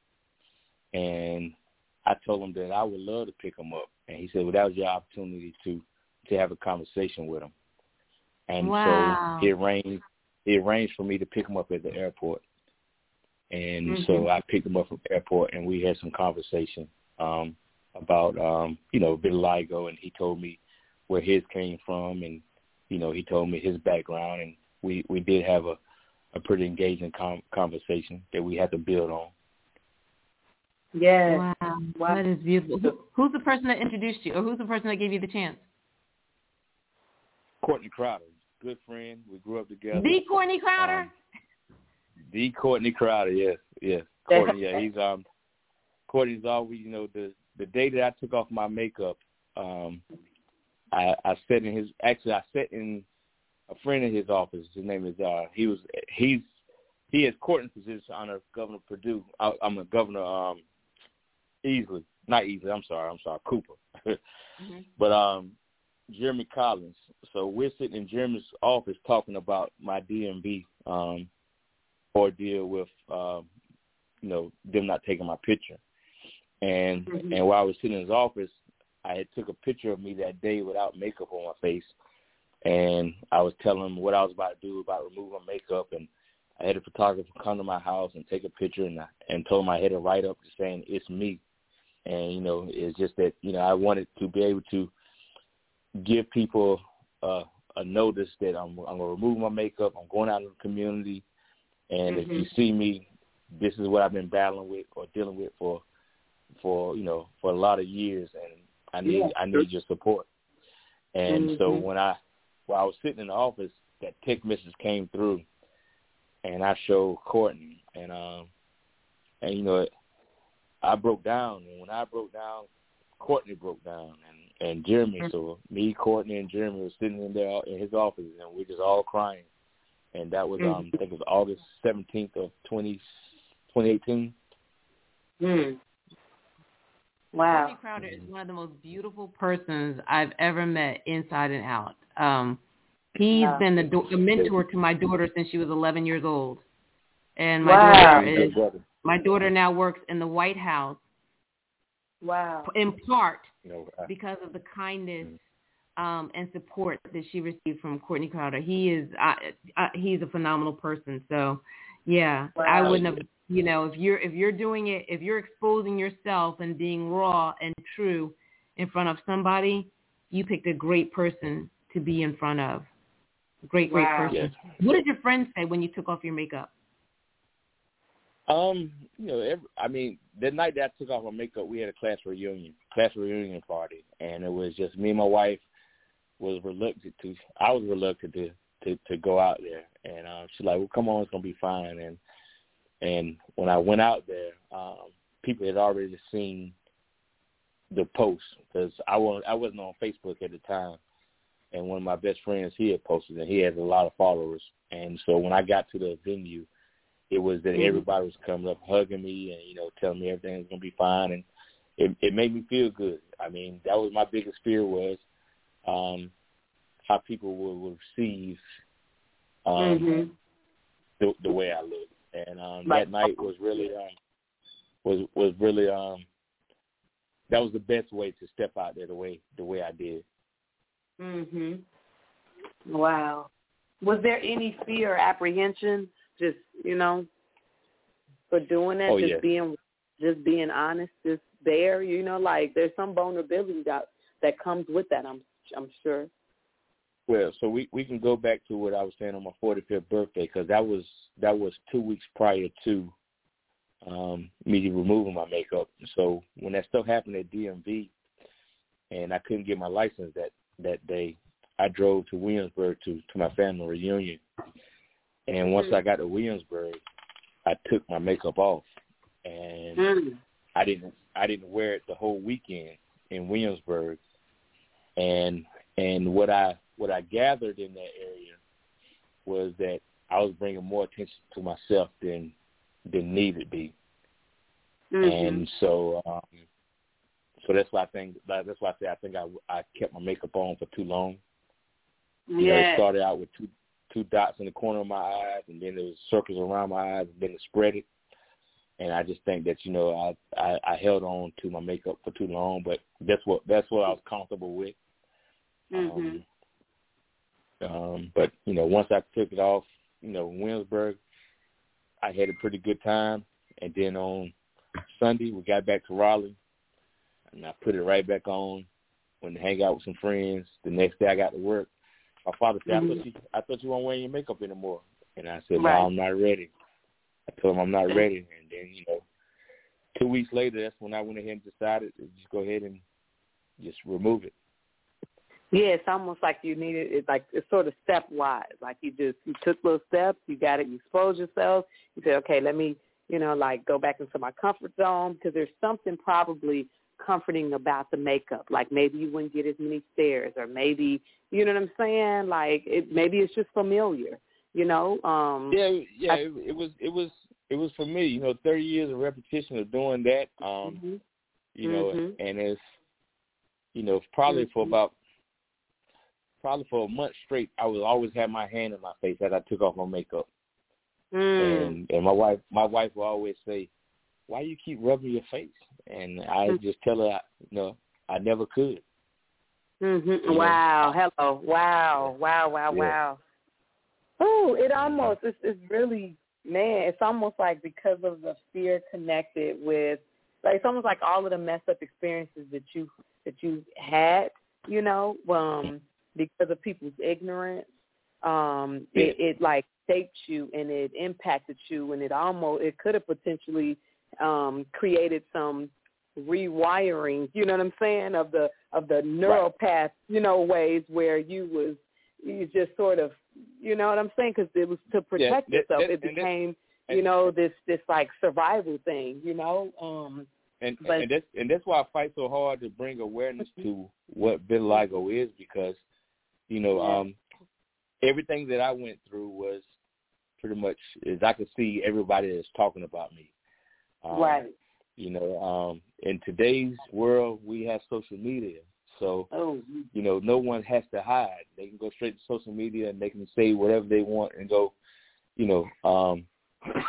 Speaker 4: and I told him that I would love to pick him up, and he said, "Well, that was your opportunity to, to have a conversation with him." And
Speaker 1: wow.
Speaker 4: so he arranged he arranged for me to pick him up at the airport, and
Speaker 3: mm-hmm.
Speaker 4: so I picked him up from the airport, and we had some conversation um, about um, you know, vitiligo, and he told me where his came from, and you know, he told me his background, and we, we did have a, a pretty engaging com- conversation that we had to build on.
Speaker 3: Yes.
Speaker 1: Wow.
Speaker 3: wow.
Speaker 1: That is beautiful. Who, who's the person that introduced you, or who's the person that gave you the chance?
Speaker 4: Courtney Crowder, good friend. We grew up together.
Speaker 1: The Courtney Crowder?
Speaker 4: Um, the Courtney Crowder, yes, yes. Courtney, yeah, he's um, Courtney's always, you know, the the day that I took off my makeup, um, I, I sat in his. Actually, I sat in a friend in his office. His name is uh, he was he's he has Courtney's position under Governor Perdue. I, I'm a Governor um. Easily, not easily. I'm sorry. I'm sorry, Cooper. mm-hmm. But um, Jeremy Collins. So we're sitting in Jeremy's office talking about my D M V um, ordeal with, uh, you know, them not taking my picture. And mm-hmm. and while I was sitting in his office, I had took a picture of me that day without makeup on my face, and I was telling him what I was about to do about removing my makeup, and I had a photographer come to my house and take a picture, and I, and told him I had to write up just saying it's me. And, you know, it's just that, you know, I wanted to be able to give people uh, a notice that I'm, I'm going to remove my makeup, I'm going out in the community, and mm-hmm. if you see me, this is what I've been battling with or dealing with for, for you know, for a lot of years, and I need yeah. I need your support. And mm-hmm. so when I, while I was sitting in the office, that text message came through, and I showed Courtney, and, um, and you know, I broke down, and when I broke down, Courtney broke down, and, and Jeremy. So me, Courtney, and Jeremy were sitting in there in his office, and we just all crying. And that was, um, I think it was August seventeenth of twenty eighteen.
Speaker 3: Mm. Wow.
Speaker 1: Courtney Crowder is one of the most beautiful persons I've ever met inside and out. Um, he's wow. been the do- a mentor to my daughter since she was eleven years old. And my wow. daughter is My daughter now works in the White House.
Speaker 3: Wow.
Speaker 1: In part
Speaker 4: You know, I,
Speaker 1: because of the kindness um, and support that she received from Courtney Crowder. He is uh, uh, he's a phenomenal person. So, yeah,
Speaker 3: wow.
Speaker 1: I wouldn't have. You know, if you're if you're doing it, if you're exposing yourself and being raw and true in front of somebody, you picked a great person to be in front of. Great, great
Speaker 3: wow.
Speaker 1: person.
Speaker 4: Yes.
Speaker 1: What did your friends say when you took off your makeup?
Speaker 4: Um, you know, every, I mean, the night that I took off my makeup, we had a class reunion, class reunion party, and it was just me and my wife was reluctant to. I was reluctant to to, to go out there, and um, she's like, "Well, come on, it's gonna be fine." And and when I went out there, um, people had already seen the post because I was I wasn't on Facebook at the time, and one of my best friends, he had posted, and he has a lot of followers, and so when I got to the venue, it was that everybody was coming up, hugging me, and you know, telling me everything was gonna be fine, and it, it made me feel good. I mean, that was my biggest fear was um, how people will receive um,
Speaker 3: mm-hmm.
Speaker 4: the, the way I look, and um, that night was really um, was was really um, that was the best way to step out there the way the way I did.
Speaker 3: Mhm. Wow. Was there any fear or apprehension? Just, you know, for doing that,
Speaker 4: oh,
Speaker 3: just
Speaker 4: yeah.
Speaker 3: being, just being honest, just there, you know, like there's some vulnerability that that comes with that. I'm, I'm sure.
Speaker 4: Well, so we, we can go back to what I was saying on my forty-fifth birthday because that was that was two weeks prior to um, me removing my makeup. So when that stuff happened at D M V, and I couldn't get my license that, that day, I drove to Williamsburg to, to my family reunion. And once I got to Williamsburg, I took my makeup off, and
Speaker 3: mm.
Speaker 4: I didn't I didn't wear it the whole weekend in Williamsburg. And and what I what I gathered in that area was that I was bringing more attention to myself than than needed be.
Speaker 3: Mm-hmm.
Speaker 4: And so um, so that's why I think that's why I say I think I I kept my makeup on for too long. You
Speaker 3: yeah.
Speaker 4: know, it started out with two. two dots in the corner of my eyes, and then there was circles around my eyes, and then it spread it. And I just think that, you know, I, I, I held on to my makeup for too long, but that's what that's what I was comfortable with.
Speaker 3: Mm-hmm.
Speaker 4: Um, um, but, you know, once I took it off, you know, in Williamsburg, I had a pretty good time. And then on Sunday, we got back to Raleigh, and I put it right back on, went to hang out with some friends. The next day I got to work. My father said,
Speaker 3: mm-hmm.
Speaker 4: I thought you, I thought you weren't wearing your makeup anymore. And I said,
Speaker 3: right.
Speaker 4: no, I'm not ready. I told him I'm not ready. And then, you know, two weeks later, that's when I went ahead and decided to just go ahead and just remove it.
Speaker 3: Yeah, it's almost like you needed it, like it's sort of stepwise. Like you just you took little steps, you got it, you exposed yourself. You said, okay, let me, you know, like go back into my comfort zone because there's something probably comforting about the makeup. Like maybe you wouldn't get as many stares, or maybe, you know what I'm saying? Like it, maybe it's just familiar, you know? Um,
Speaker 4: yeah, yeah,
Speaker 3: I,
Speaker 4: it, it was, it was, it was for me. You know, thirty years of repetition of doing that. Um,
Speaker 3: mm-hmm.
Speaker 4: you know,
Speaker 3: mm-hmm.
Speaker 4: and it's, you know, probably
Speaker 3: mm-hmm.
Speaker 4: for about, probably for a month straight, I would always have my hand in my face as I took off my makeup.
Speaker 3: Mm.
Speaker 4: And and my wife, my wife will always say, "Why you keep rubbing your face?" And I
Speaker 3: mm-hmm.
Speaker 4: just tell her, you know, I never could.
Speaker 3: Mm-hmm. Wow.
Speaker 4: know?
Speaker 3: Hello. Wow. Wow. Wow.
Speaker 4: Yeah.
Speaker 3: Wow. Oh, it almost, it's, it's really, man, it's almost like because of the fear connected with, like it's almost like all of the messed up experiences that you, that you had, you know, um, because of people's ignorance, um,
Speaker 4: yeah.
Speaker 3: it, it like shaped you and it impacted you, and it almost, it could have potentially um, created some rewiring, you know what I'm saying, of the of the neural
Speaker 4: right.
Speaker 3: path, you know, ways where you was you just sort of, you know what I'm saying, because it was to protect
Speaker 4: yeah,
Speaker 3: yourself.
Speaker 4: that, that,
Speaker 3: it became,
Speaker 4: that,
Speaker 3: you know, this this like survival thing, you know. Um,
Speaker 4: and
Speaker 3: but,
Speaker 4: and that's and that's why I fight so hard to bring awareness to what vitiligo is, because, you know,
Speaker 3: yeah.
Speaker 4: um, everything that I went through was pretty much is I could see everybody that's talking about me. Um,
Speaker 3: right.
Speaker 4: You know, um, in today's world, we have social media. So,
Speaker 3: oh.
Speaker 4: you know, no one has to hide. They can go straight to social media and they can say whatever they want and go, you know, um,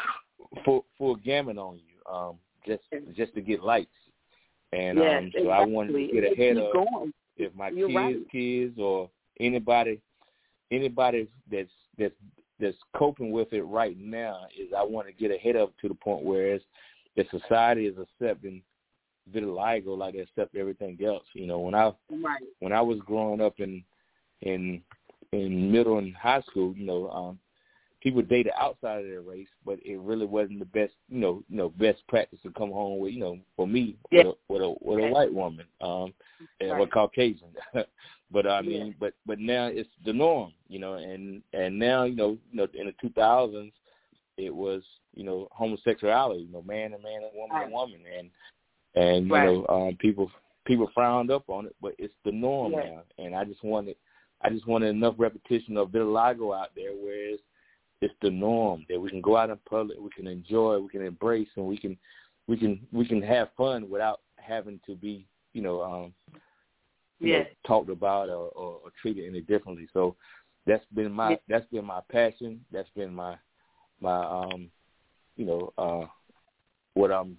Speaker 4: full full gamut on you, um, just just to get likes. And
Speaker 3: yes,
Speaker 4: um, so
Speaker 3: exactly.
Speaker 4: I wanted to get ahead of
Speaker 3: going.
Speaker 4: if my
Speaker 3: You're
Speaker 4: kids,
Speaker 3: right.
Speaker 4: kids, or anybody, anybody that's that's that's coping with it right now is I want to get ahead of it to the point where it's, the society is accepting vitiligo like they accept everything else. You know, when I
Speaker 3: right.
Speaker 4: when I was growing up in in in middle and high school, you know, um, people dated outside of their race, but it really wasn't the best, you know, you know, best practice to come home with, you know, for me,
Speaker 3: yeah.
Speaker 4: with, a, with a with a white woman, um, and
Speaker 3: right.
Speaker 4: or Caucasian. but I mean,
Speaker 3: yeah.
Speaker 4: but but now it's the norm, you know, and and now, you know, you know, in the two thousands, it was, you know, homosexuality, you know, man and man and woman
Speaker 3: right.
Speaker 4: and woman, and and you
Speaker 3: right.
Speaker 4: know, um, people people frowned up on it, but it's the norm
Speaker 3: yeah.
Speaker 4: now, and I just wanted I just wanted enough repetition of vitiligo out there, where it's It's the norm that we can go out in public, we can enjoy, we can embrace, and we can, we can, we can have fun without having to be, you know, um, you
Speaker 3: yes.
Speaker 4: know, talked about or, or, or treated any differently. So that's been my,
Speaker 3: yes.
Speaker 4: that's been my passion. That's been my, my, um, you know, uh, what I'm,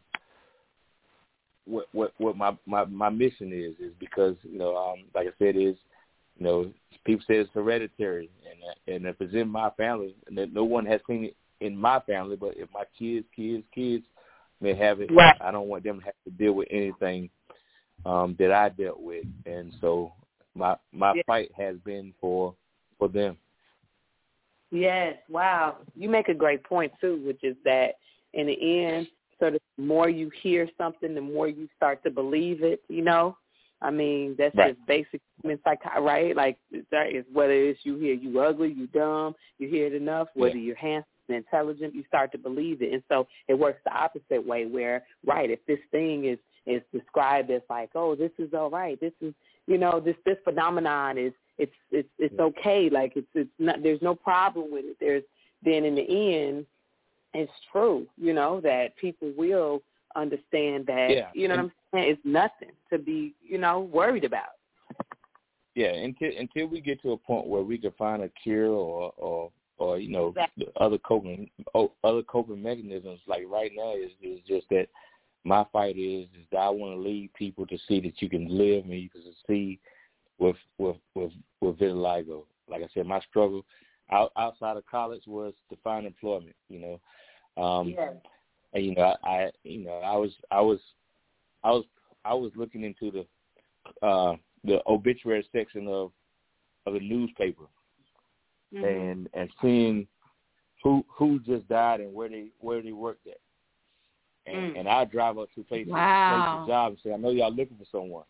Speaker 4: what, what, what my, my, my mission is, is because, you know, um, like I said, is, you know, people say it's hereditary, and and if it's in my family, and that no one has seen it in my family, but if my kids, kids, kids may have it,
Speaker 3: right.
Speaker 4: I don't want them to have to deal with anything um, that I dealt with, and so my my
Speaker 3: yeah.
Speaker 4: fight has been for for them.
Speaker 3: Yes, wow. You make a great point too, which is that in the end, sort of the more you hear something, the more you start to believe it. You know. I mean, that's
Speaker 4: right.
Speaker 3: just basic human psychology, right? Like, it's, whether it's you hear you ugly, you dumb, you hear it enough, whether
Speaker 4: yeah.
Speaker 3: you're handsome, intelligent, you start to believe it. And so it works the opposite way where, right, if this thing is, is described as like, oh, this is all right, this is, you know, this this phenomenon is, it's it's it's
Speaker 4: yeah.
Speaker 3: okay, like it's it's not, there's no problem with it. There's, then in the end, it's true, you know, that people will understand that,
Speaker 4: yeah.
Speaker 3: you know
Speaker 4: and,
Speaker 3: what I'm saying, it's nothing to be, you know, worried about.
Speaker 4: Yeah, until until we get to a point where we can find a cure or or, or you know,
Speaker 3: exactly.
Speaker 4: other coping other coping mechanisms. Like right now is is just that my fight is is that I want to lead people to see that you can live and you can succeed with with with, with vitiligo. Like I said, my struggle out, outside of college was to find employment. You know, um,
Speaker 3: yeah.
Speaker 4: and you know I, I you know I was I was I was I was looking into the uh, the obituary section of of the newspaper,
Speaker 3: mm-hmm.
Speaker 4: and and seeing who who just died and where they where they worked at, and,
Speaker 3: mm.
Speaker 4: and I drive up to places
Speaker 1: wow.
Speaker 4: place a job and say, I know y'all looking for someone,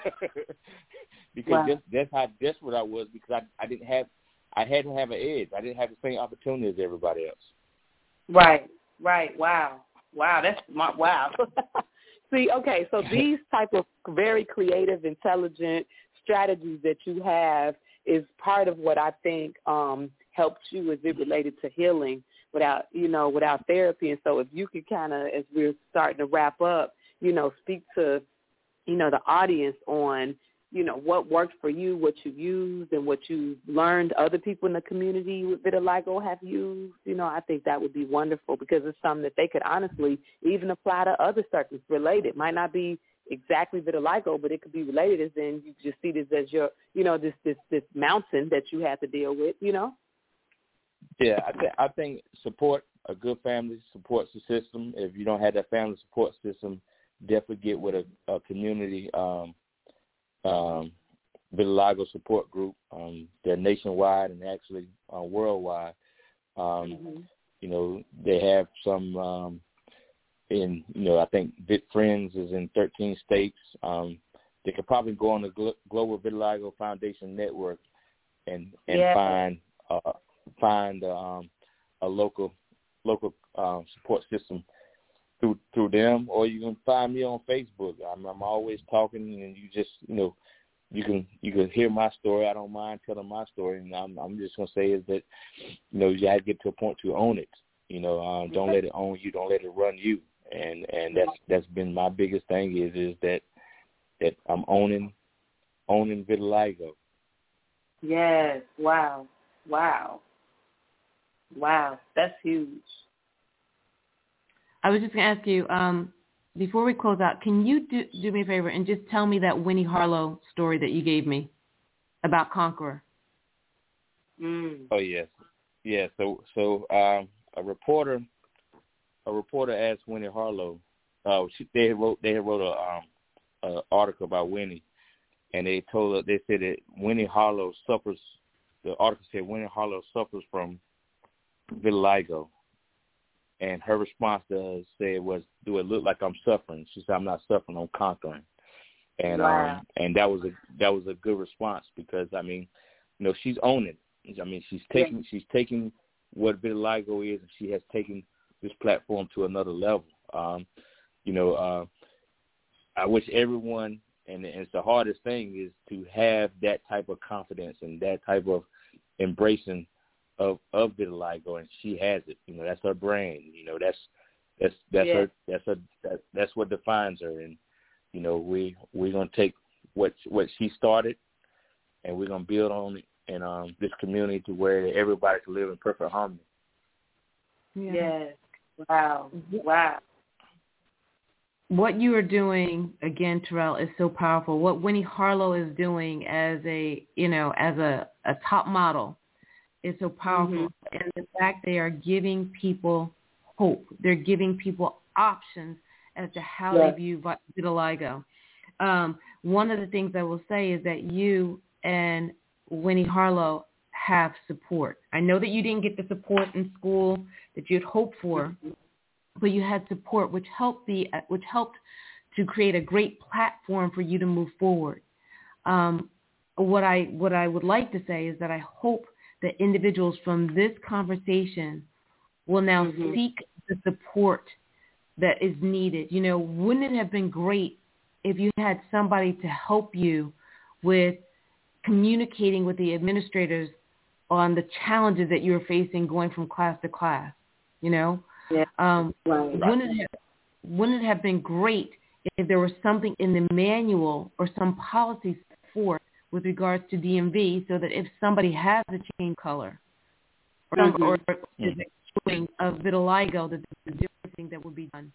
Speaker 4: because
Speaker 3: wow.
Speaker 4: that's that's how desperate I was, because I I didn't have I hadn't have an edge. I didn't have the same opportunity as everybody else.
Speaker 3: Right, right. Wow, wow. That's my, wow. See, okay, so these type of very creative, intelligent strategies that you have is part of what I think um, helps you as it related to healing without, you know, without therapy. And so if you could kind of, as we're starting to wrap up, you know, speak to, you know, the audience on, you know, what worked for you, what you used, and what you learned other people in the community with vitiligo have used, you know, I think that would be wonderful, because it's something that they could honestly even apply to other circles related. Might not be exactly vitiligo, but it could be related, as in you just see this as your, you know, this this this mountain that you have to deal with, you know?
Speaker 4: Yeah, I, th- I think support, a good family supports the system. If you don't have that family support system, definitely get with a, a community um Um, vitiligo support group. Um, they're nationwide and actually uh, worldwide. Um,
Speaker 3: mm-hmm.
Speaker 4: You know, they have some um, in, you know, I think Vit Friends is in thirteen states. Um, they could probably go on the Glo- Global Vitiligo Foundation network and and
Speaker 3: yeah.
Speaker 4: find uh, find um, a local local um, support system through through them, or you can find me on Facebook. I'm, I'm always talking, and you just, you know, you can you can hear my story. I don't mind telling my story, and I'm I'm just gonna say is that, you know, you gotta get to a point to own it. You know, um, don't let it own you. Don't let it run you. And and that's that's been my biggest thing is is that that I'm owning owning vitiligo.
Speaker 3: Yes. Wow. Wow. Wow. That's huge.
Speaker 1: I was just going to ask you, um, before we close out, can you do, do me a favor and just tell me that Winnie Harlow story that you gave me about Conqueror?
Speaker 3: Mm.
Speaker 4: Oh yes, yeah. So so um, a reporter a reporter asked Winnie Harlow. Uh, she, they had wrote they had wrote a um, a article about Winnie, and they told her they said that Winnie Harlow suffers. The article said Winnie Harlow suffers from vitiligo, and her response to her said was, "Do it look like I'm suffering?" She said, "I'm not suffering. I'm conquering." And
Speaker 3: wow.
Speaker 4: um, and that was a that was a good response because I mean, you know, she's owning it. I mean, she's taking yeah. she's taking what vitiligo is, and she has taken this platform to another level. Um, you know, uh, I wish everyone, and, and it's the hardest thing, is to have that type of confidence and that type of embracing of, of vitiligo, and she has it. You know, that's her brand. You know, that's that's that's
Speaker 3: yeah.
Speaker 4: her that's her that, that's what defines her. And you know, we we're gonna take what what she started, and we're gonna build on it. And um, this community to where everybody can live in perfect harmony.
Speaker 3: Yeah. Yes. Wow. Wow.
Speaker 1: What you are doing, again, Terrell, is so powerful. What Winnie Harlow is doing as a, you know, as a, a top model is so powerful. Mm-hmm. And the fact they are giving people hope. They're giving people options as to how yes. they view vitiligo. Um, one of the things I will say is that you and Winnie Harlow have support. I know that you didn't get the support in school that you'd hoped for, but you had support, which helped the which helped to create a great platform for you to move forward. Um, what I what I would like to say is that I hope that individuals from this conversation will now mm-hmm. seek the support that is needed. You know, wouldn't it have been great if you had somebody to help you with communicating with the administrators on the challenges that you're facing going from class to class, you know?
Speaker 3: Yeah.
Speaker 1: Um,
Speaker 3: right.
Speaker 1: wouldn't, it have, wouldn't it have been great if there was something in the manual or some policies for with regards to D M V so that if somebody has a change color or, some, mm-hmm. or is showing of vitiligo, that there's a different thing that would be done.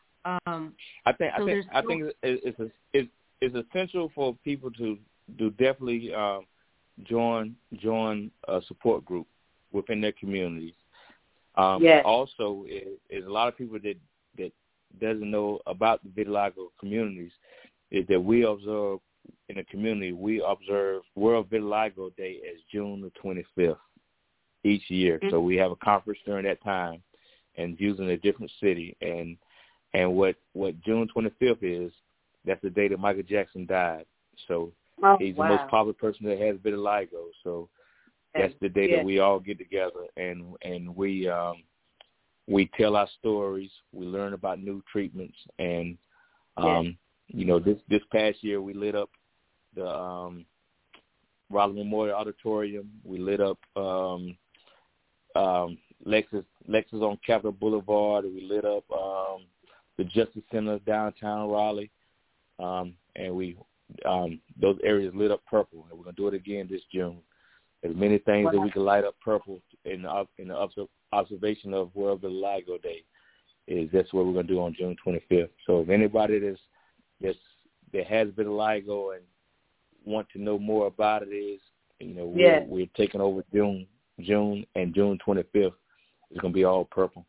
Speaker 1: Um,
Speaker 4: I think
Speaker 1: so
Speaker 4: I think I think it's it's, it's it's essential for people to do definitely um, join join a support group within their communities. Um,
Speaker 3: yes.
Speaker 4: Also, is, is a lot of people that that doesn't know about the vitiligo communities is that we observe in the community. We observe World Vitiligo Day as June the twenty-fifth each year. Mm-hmm. So we have a conference during that time, and using a different city. And and what what June twenty-fifth is, that's the day that Michael Jackson died. So
Speaker 3: oh,
Speaker 4: he's
Speaker 3: wow.
Speaker 4: the most popular person that has vitiligo. So that's the day
Speaker 3: yeah.
Speaker 4: that we all get together and and we um, we tell our stories. We learn about new treatments, and um, yeah. you know, this this past year we lit up the um, Raleigh Memorial Auditorium. We lit up um, um, Lexus Lexus on Capitol Boulevard. We lit up um, the Justice Center downtown Raleigh, um, and we um, those areas lit up purple. And we're gonna do it again this June. As many things wow. that we can light up purple in the, in the observation of World Vitiligo Day is that's what we're going to do on June twenty-fifth. So if anybody that's, that's, that has vitiligo and want to know more about it is, you know, we're,
Speaker 3: yes.
Speaker 4: we're taking over June, June and June twenty-fifth. It's going to be all purple.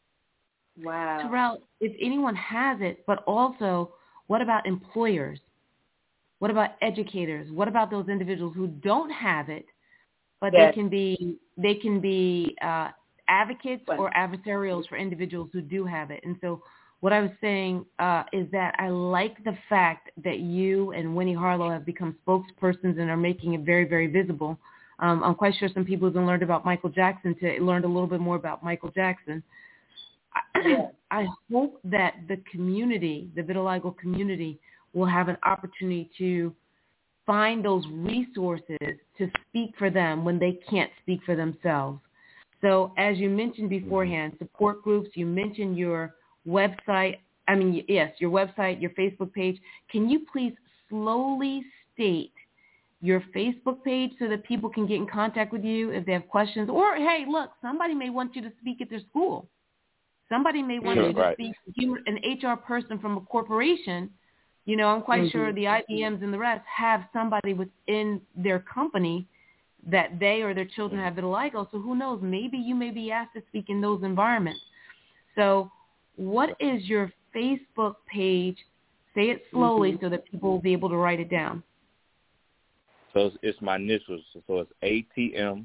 Speaker 3: Wow.
Speaker 1: Terrell, if anyone has it, but also what about employers? What about educators? What about those individuals who don't have it, but yes. they can be they can be uh, advocates or adversarials for individuals who do have it. And so what I was saying uh, is that I like the fact that you and Winnie Harlow have become spokespersons and are making it very, very visible. Um, I'm quite sure some people who learned about Michael Jackson to learned a little bit more about Michael Jackson.
Speaker 3: Yes.
Speaker 1: I hope that the community, the vitiligo community, will have an opportunity to find those resources to speak for them when they can't speak for themselves. So as you mentioned beforehand, support groups, you mentioned your website, I mean, yes, your website, your Facebook page. Can you please slowly state your Facebook page so that people can get in contact with you if they have questions? Or, hey, look, somebody may want you to speak at their school. Somebody may want
Speaker 4: Sure,
Speaker 1: you to
Speaker 4: right.
Speaker 1: speak to human, an H R person from a corporation. You know, I'm quite
Speaker 3: Mm-hmm.
Speaker 1: sure the I B Ms and the rest have somebody within their company that they or their children have vitiligo. So who knows? Maybe you may be asked to speak in those environments. So what is your Facebook page? Say it slowly
Speaker 3: Mm-hmm.
Speaker 1: so that people will be able to write it down.
Speaker 4: So it's, it's my initials. So it's A T M.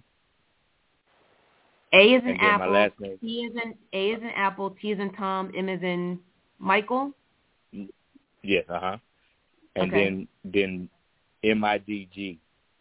Speaker 1: A is in
Speaker 4: And then my
Speaker 1: apple,
Speaker 4: last name.
Speaker 1: T is in A is in apple, T is in Tom, M is in Michael.
Speaker 4: Yes, uh huh. And
Speaker 1: Okay.
Speaker 4: then then M I D G.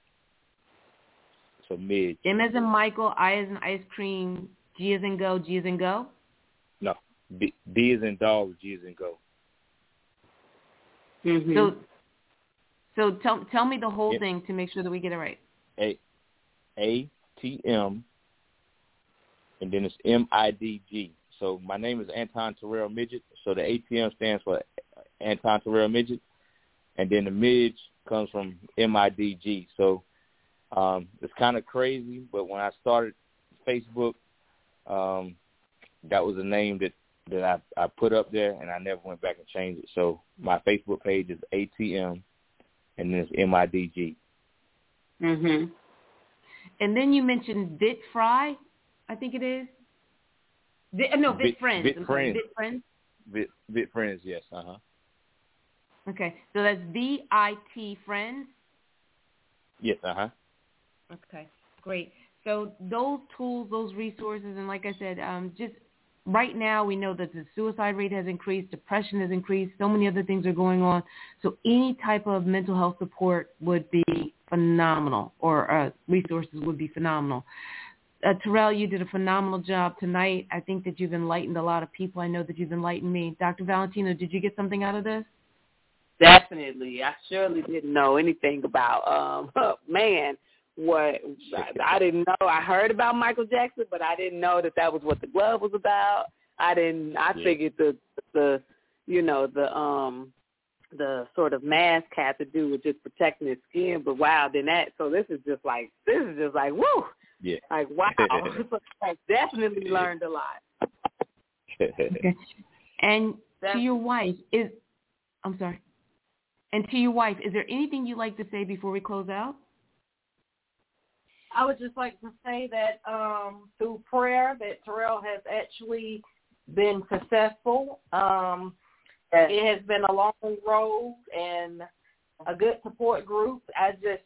Speaker 4: So Midge.
Speaker 1: M is in Michael, I is in ice cream, G is in go, G is in go.
Speaker 4: No. D, D is in dog, G is in go.
Speaker 3: Mm-hmm.
Speaker 1: So, so tell tell me the whole
Speaker 4: Yep.
Speaker 1: thing to make sure that we get it right.
Speaker 4: A A T M. And then it's M I D G. So my name is Anton Terrell Midget. So the A T M stands for Anton Terrell Midget. And then the Midge comes from M I D G. So um, it's kind of crazy, but when I started Facebook, um, that was a name that, that I, I put up there, and I never went back and changed it. So my Facebook page is A T M, and then it's M I D G.
Speaker 3: Mm-hmm.
Speaker 1: And then you mentioned Vit Fry, I think it is. Vit, no, Vit,
Speaker 4: Vit-
Speaker 1: Friends.
Speaker 4: Vit
Speaker 1: I'm sorry,
Speaker 4: Friends.
Speaker 1: Vit Friends.
Speaker 4: Vit, Vit Friends, yes, uh-huh.
Speaker 1: Okay, so that's V I T Friends.
Speaker 4: Yes, uh-huh.
Speaker 1: Okay, great. So those tools, those resources, and like I said, um, just right now we know that the suicide rate has increased, depression has increased, so many other things are going on. So any type of mental health support would be phenomenal, or uh, resources would be phenomenal. Uh, Terrell, you did a phenomenal job tonight. I think that you've enlightened a lot of people. I know that you've enlightened me. Doctor Valentino, did you get something out of this?
Speaker 3: Definitely. I surely didn't know anything about, um, man, what I, I didn't know. I heard about Michael Jackson, but I didn't know that that was what the glove was about. I didn't, I
Speaker 4: Yeah.
Speaker 3: figured the, the, you know, the, um, the sort of mask had to do with just protecting his skin, but wow, then that, so this is just like, this is just like, woo,
Speaker 4: Yeah.
Speaker 3: like, wow. So I definitely learned a lot.
Speaker 1: Okay. And to your wife, is, I'm sorry. And to your wife, is there anything you'd like to say before we close out?
Speaker 5: I would just like to say that um, through prayer that Terrell has actually been successful. Um,
Speaker 3: Yes.
Speaker 5: it has been a long road and a good support group. I just,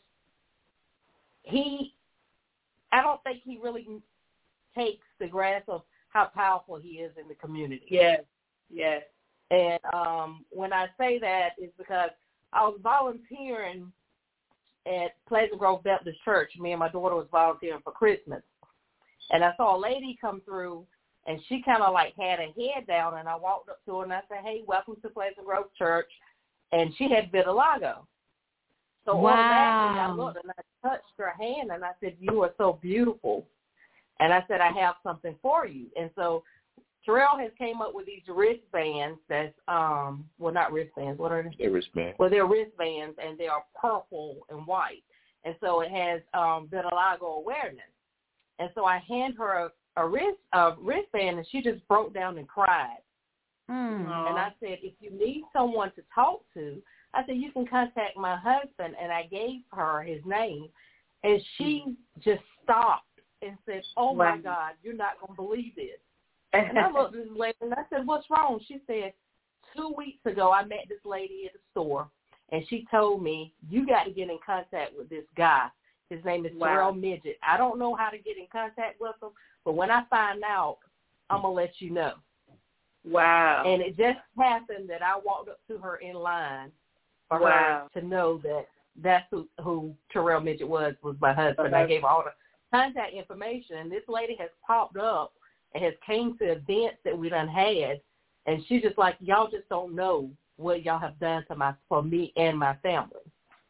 Speaker 5: he, I don't think he really takes the grasp of how powerful he is in the community.
Speaker 3: Yes, yes.
Speaker 5: And um, when I say that, it's because I was volunteering at Pleasant Grove Baptist Church. Me and my daughter was volunteering for Christmas. And I saw a lady come through, and she kind of like had her head down, and I walked up to her, and I said, hey, welcome to Pleasant Grove Church. And she had vitiligo. So automatically I
Speaker 1: Wow.
Speaker 5: looked, and I touched her hand, and I said, you are so beautiful. And I said, I have something for you. And so Terrell has came up with these wristbands that's, um, well, not wristbands. What are they?
Speaker 4: Every man.
Speaker 5: Well, they're wristbands, and they are purple and white. And so it has um, vitiligo awareness. And so I hand her a, a wrist a wristband, and she just broke down and cried.
Speaker 1: Hmm.
Speaker 5: And I said, if you need someone to talk to, I said, you can contact my husband. And I gave her his name. And she just stopped and said, oh,
Speaker 3: Wow.
Speaker 5: my God, you're not going to believe this. And I looked at this lady, and I said, what's wrong? She said, two weeks ago I met this lady at the store, and she told me, you got to get in contact with this guy. His name is
Speaker 3: Wow.
Speaker 5: Terrell Midget. I don't know how to get in contact with him, but when I find out, I'm going to let you know.
Speaker 3: Wow.
Speaker 5: And it just happened that I walked up to her in line for
Speaker 3: Wow.
Speaker 5: her to know that that's who, who Terrell Midget was, was my husband.
Speaker 3: Okay.
Speaker 5: I gave her all the contact information, and this lady has popped up and has came to events that we done had, and she's just like, y'all just don't know what y'all have done to my for me and my family.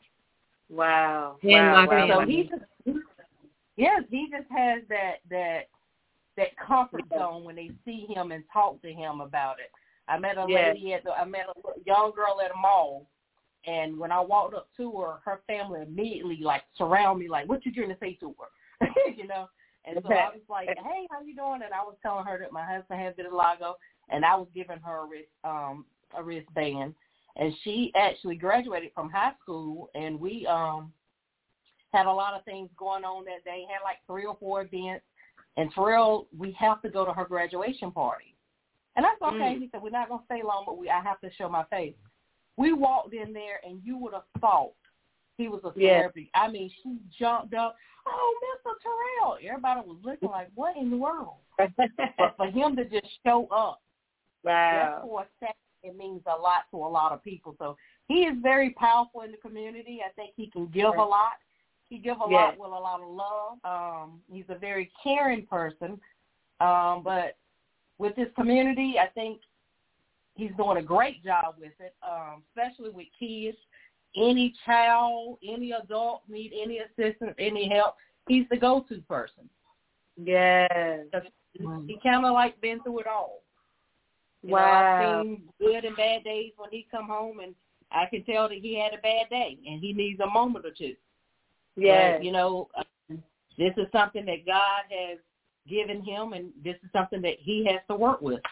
Speaker 3: Wow.
Speaker 1: And
Speaker 3: wow.
Speaker 1: my
Speaker 3: wow.
Speaker 5: So
Speaker 1: family.
Speaker 5: he just, he, yes, he just has that that that comfort zone when they see him and talk to him about it. I met a
Speaker 3: Yes.
Speaker 5: lady at the, I met a young girl at a mall, and when I walked up to her, her family immediately like surround me, like, what you trying to say to her, you know? And so I was like, hey, how you doing? And I was telling her that my husband had vitiligo, and I was giving her a wrist, um, a wristband. And she actually graduated from high school, and we um, had a lot of things going on that day. Had like three or four events. And Terrell, we have to go to her graduation party. And I said, okay. Mm. He said, we're not going to stay long, but we I have to show my face. We walked in there, and you would have thought he was a celebrity. Yeah. I mean, she jumped up, oh, Mister Terrell. Everybody was looking like, what in the world? But for him to just show up,
Speaker 3: wow.
Speaker 5: just for a second, it means a lot to a lot of people. So he is very powerful in the community. I think he can give a lot. He gives a yes. lot with a lot of love. Um, he's a very caring person. Um, but with this community, I think he's doing a great job with it, um, especially with kids. Any child, any adult need any assistance, any help, he's the go-to person.
Speaker 3: Yes.
Speaker 5: Mm-hmm. He kind of like been through it all. You
Speaker 3: wow.
Speaker 5: know, I've seen good and bad days when he come home, and I can tell that he had a bad day, and he needs a moment or two.
Speaker 3: Yeah.
Speaker 5: You know, um, this is something that God has given him, and this is something that he has to work with.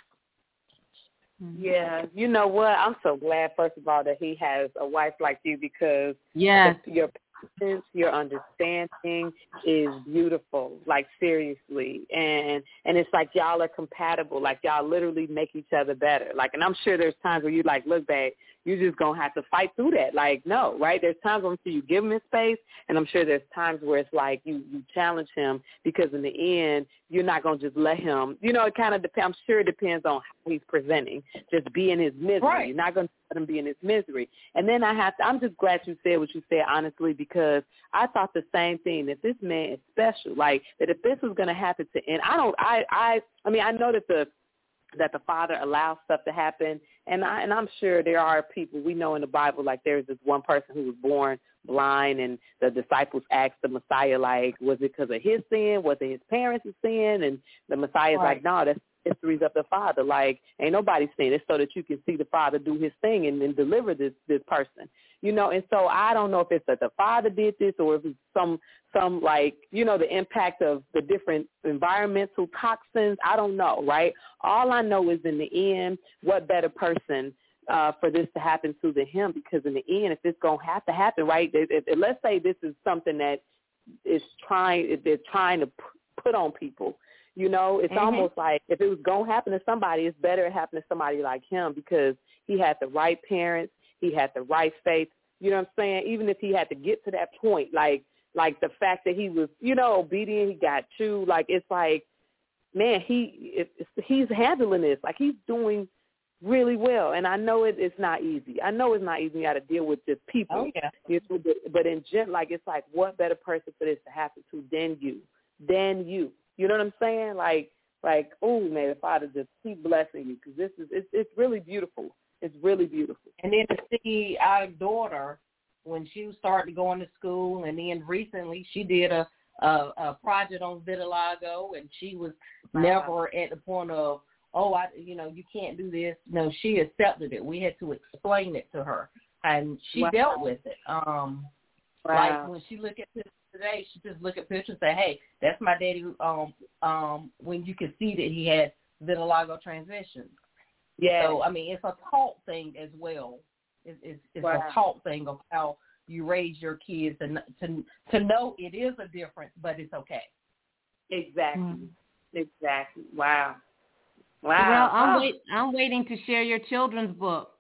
Speaker 3: Yeah, you know what? I'm so glad, first of all, that he has a wife like you, because
Speaker 1: yes.
Speaker 3: your patience, your understanding is beautiful, like seriously. And and it's like y'all are compatible, like y'all literally make each other better. Like, and I'm sure there's times where you like, look, babe, you're just going to have to fight through that. Like, no, right? There's times when you give him his space, and I'm sure there's times where it's like you, you challenge him, because in the end, you're not going to just let him, you know, it kind of depends. I'm sure it depends on how he's presenting. Just be in his misery.
Speaker 5: Right.
Speaker 3: You're not going to let him be in his misery. And then I have to, I'm just glad you said what you said, honestly, because I thought the same thing, that this man is special. Like, that if this was going to happen to, and I don't, I, I, I mean, I know that the, that the Father allows stuff to happen. And I and I'm sure there are people, we know in the Bible, like there's this one person who was born blind, and the disciples asked the Messiah, like, was it because of his sin? Was it his parents' sin? And the Messiah's
Speaker 5: right.
Speaker 3: like, no, that's histories of the Father. Like, ain't nobody's sin. It's so that you can see the Father do his thing and, and deliver this this person. You know, and so I don't know if it's that the Father did this, or if it's some, some like, you know, the impact of the different environmental toxins. I don't know, right? All I know is in the end, what better person uh, for this to happen to than him, because in the end, if it's going to have to happen, right, if, if, let's say this is something that is trying, they're trying to put on people. You know, it's mm-hmm. almost like if it was going to happen to somebody, it's better it happened to somebody like him, because he had the right parents. He had the right faith, you know what I'm saying? Even if he had to get to that point, like like the fact that he was, you know, obedient, he got chewed, like it's like, man, he it, it's, he's handling this. Like, he's doing really well. And I know it, it's not easy. I know it's not easy. You got to deal with just people.
Speaker 5: Oh, yeah.
Speaker 3: You know, but, but in gen, like, it's like, what better person for this to happen to than you, than you. You know what I'm saying? Like, like, oh, man, the Father just keep blessing you, because this is, it's, it's really beautiful. It's really beautiful.
Speaker 5: And then to see our daughter, when she started going to school, and then recently she did a, a, a project on vitiligo, and she was wow. never at the point of, oh, I, you know, you can't do this. No, she accepted it. We had to explain it to her, and she wow. dealt with it. Um, wow. Like when she looked at pictures today, she just look at pictures and say, hey, that's my daddy, um, um, when you could see that he had vitiligo transition.
Speaker 3: Yeah.
Speaker 5: So, I mean, it's a taught thing as well. It's, it's, it's wow. a taught thing of how you raise your kids, and to to know it is a difference, but it's okay.
Speaker 3: Exactly. Mm-hmm. Exactly. Wow. Wow.
Speaker 1: Well, I'm
Speaker 3: oh.
Speaker 1: wait. I'm waiting to share your children's book.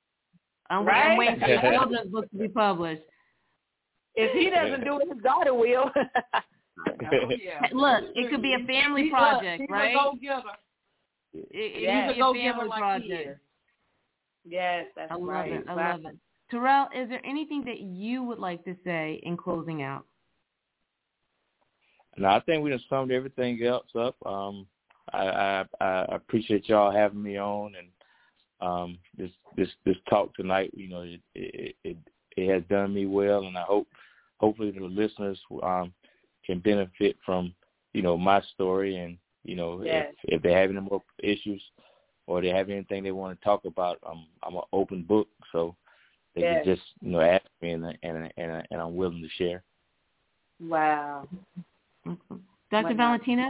Speaker 1: I'm,
Speaker 3: right?
Speaker 1: I'm waiting for your children's book to be published.
Speaker 3: If he doesn't do it, his daughter will.
Speaker 5: oh, yeah.
Speaker 1: Look, it could be a family project,
Speaker 5: Look,
Speaker 1: right?
Speaker 5: Go get her.
Speaker 1: It, it
Speaker 5: yes.
Speaker 1: needs to be a family
Speaker 5: like
Speaker 1: project.
Speaker 3: Yes, that's
Speaker 1: I love
Speaker 3: right.
Speaker 1: it. I
Speaker 3: wow.
Speaker 1: love it. Terrell, is there anything that you would like to say in closing out?
Speaker 4: No, I think we just summed everything else up. Um, I, I, I appreciate y'all having me on, and um, this this this talk tonight. You know, it it, it it has done me well, and I hope hopefully the listeners um, can benefit from, you know, my story, and you know,
Speaker 3: yes.
Speaker 4: if if they have any more issues or they have anything they want to talk about, I'm I'm an open book, so they
Speaker 3: yes.
Speaker 4: can just, you know, ask me, and and and and I'm willing to share.
Speaker 3: Wow.
Speaker 1: Mm-hmm. Doctor Valentina?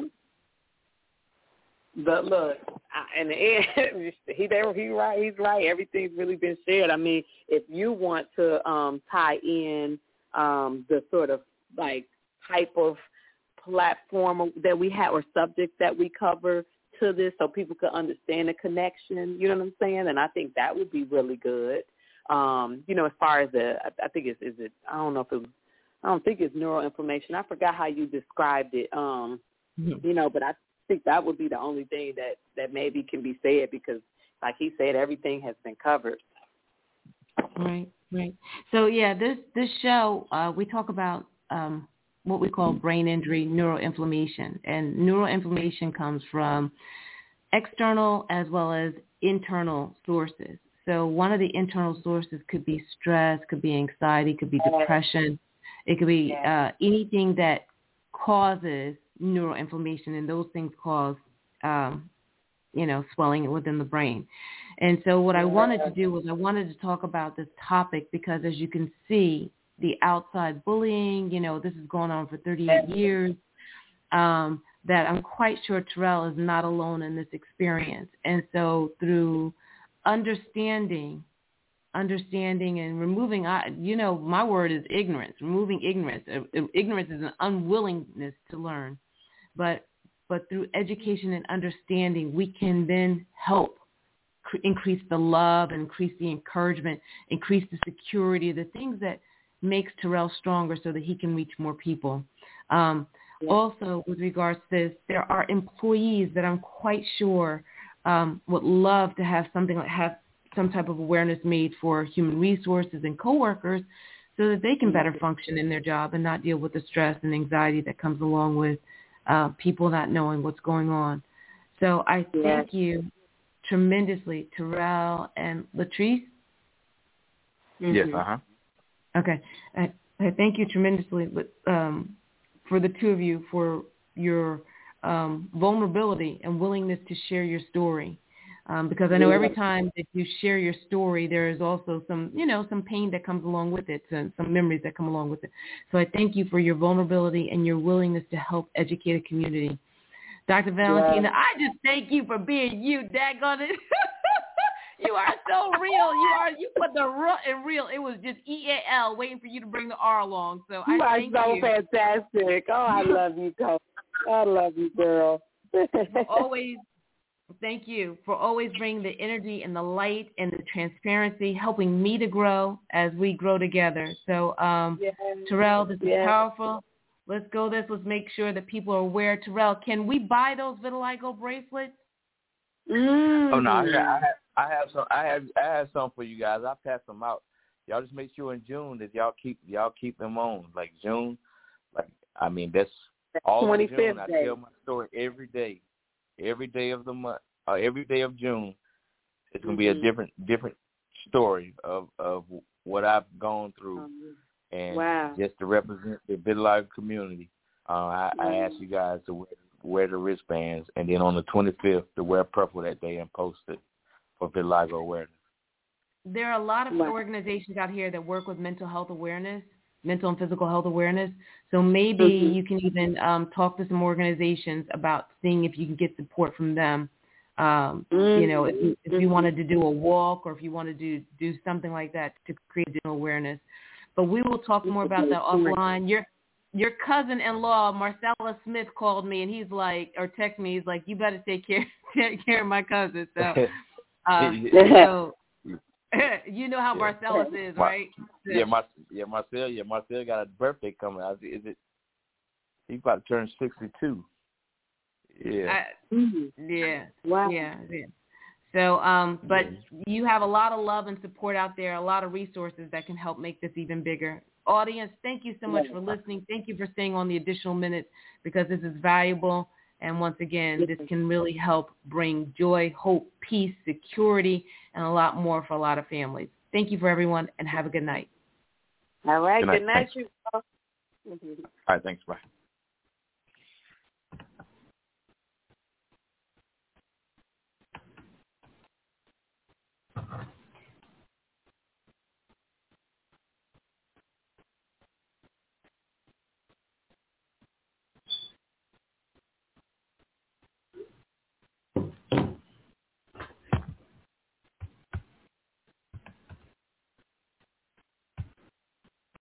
Speaker 3: But look, I, in the end, he there. He right. He's right. Everything's really been shared. I mean, if you want to um, tie in um, the sort of like type of platform that we have or subject that we cover to this, so people could understand the connection. You know what I'm saying? And I think that would be really good. Um, you know, as far as the, I, I think it's is it. I don't know if it was. I don't think it's neuroinflammation. I forgot how you described it. Um, mm-hmm. You know, but I. I think that would be the only thing that, that maybe can be said because, like he said, everything has been covered.
Speaker 1: Right, right. So, yeah, this, this show, uh, we talk about um, what we call brain injury, neuroinflammation. And neuroinflammation comes from external as well as internal sources. So one of the internal sources could be stress, could be anxiety, could be depression. It could be uh, anything that causes neuroinflammation, and those things cause, um, you know, swelling within the brain. And so what I wanted to do was I wanted to talk about this topic because, as you can see, the outside bullying, you know, this is going on for thirty-eight years, um, that I'm quite sure Terrell is not alone in this experience. And so through understanding, understanding and removing, you know, my word is ignorance, removing ignorance. Ignorance is an unwillingness to learn. But but through education and understanding, we can then help cr- increase the love, increase the encouragement, increase the security, the things that makes Terrell stronger so that he can reach more people. Um, yeah. Also, with regards to this, there are employees that I'm quite sure um, would love to have something like have some type of awareness made for human resources and coworkers so that they can better function in their job and not deal with the stress and anxiety that comes along with Uh, people not knowing what's going on. So I thank yes. you tremendously, Terrell and Latrice.
Speaker 4: Mm-hmm. Yes, uh-huh.
Speaker 1: Okay. I, I thank you tremendously um, for the two of you for your um, vulnerability and willingness to share your story. Um, because I know every time that you share your story, there is also some, you know, some pain that comes along with it, and some memories that come along with it. So I thank you for your vulnerability and your willingness to help educate a community. Doctor Valentina, yeah. I just thank you for being you, daggone it. You are so real. You are. You put the R in real. It was just E A L waiting for you to bring the R along. So I
Speaker 3: you
Speaker 1: thank
Speaker 3: are so
Speaker 1: you.
Speaker 3: fantastic. Oh, I love you, Coach. I love you, girl.
Speaker 1: Always. Thank you for always bringing the energy and the light and the transparency, helping me to grow as we grow together. So, um, yes. Terrell, this is yes. powerful. Let's go this. Let's make sure that people are aware. Terrell, can we buy those vitiligo bracelets?
Speaker 3: Mm.
Speaker 4: Oh no, I have, I have some. I have I have some for you guys. I'll pass them out. Y'all just make sure in June that y'all keep y'all keep them on. Like June, like I mean that's all of June. I tell my story every day. Every day of the month, uh, every day of June, it's gonna mm-hmm. be a different different story of, of what I've gone through, um, and
Speaker 3: wow.
Speaker 4: just to represent the vitiligo community. Uh, I, mm-hmm. I ask you guys to wear, wear the wristbands, and then on the twenty-fifth to wear purple that day and post it for vitiligo awareness.
Speaker 1: There are a lot of organizations out here that work with mental health awareness, mental and physical health awareness. So maybe mm-hmm. you can even um, talk to some organizations about seeing if you can get support from them. Um, mm-hmm. You know, if you, if you wanted to do a walk or if you wanted to do something like that to create additional awareness. But we will talk more about that offline. Your your cousin-in-law, Marcella Smith, called me and he's like, or texted me, he's like, you better take care, take care of my cousin. So, uh, so you know how Marcellus is, right?
Speaker 4: Yeah, my yeah, Marcel, yeah, Marcel got a birthday coming out. Is it? He's about to turn sixty-two. Yeah.
Speaker 1: I, yeah. Wow. Yeah. Yeah. So, um, but yeah. you have a lot of love and support out there, a lot of resources that can help make this even bigger. Audience, thank you so much for listening. Thank you for staying on the additional minutes because this is valuable. And once again, this can really help bring joy, hope, peace, security, and a lot more for a lot of families. Thank you for everyone, and have a good night.
Speaker 3: All right.
Speaker 4: Good night.
Speaker 3: Good night,
Speaker 4: you. All right. Thanks. Bye.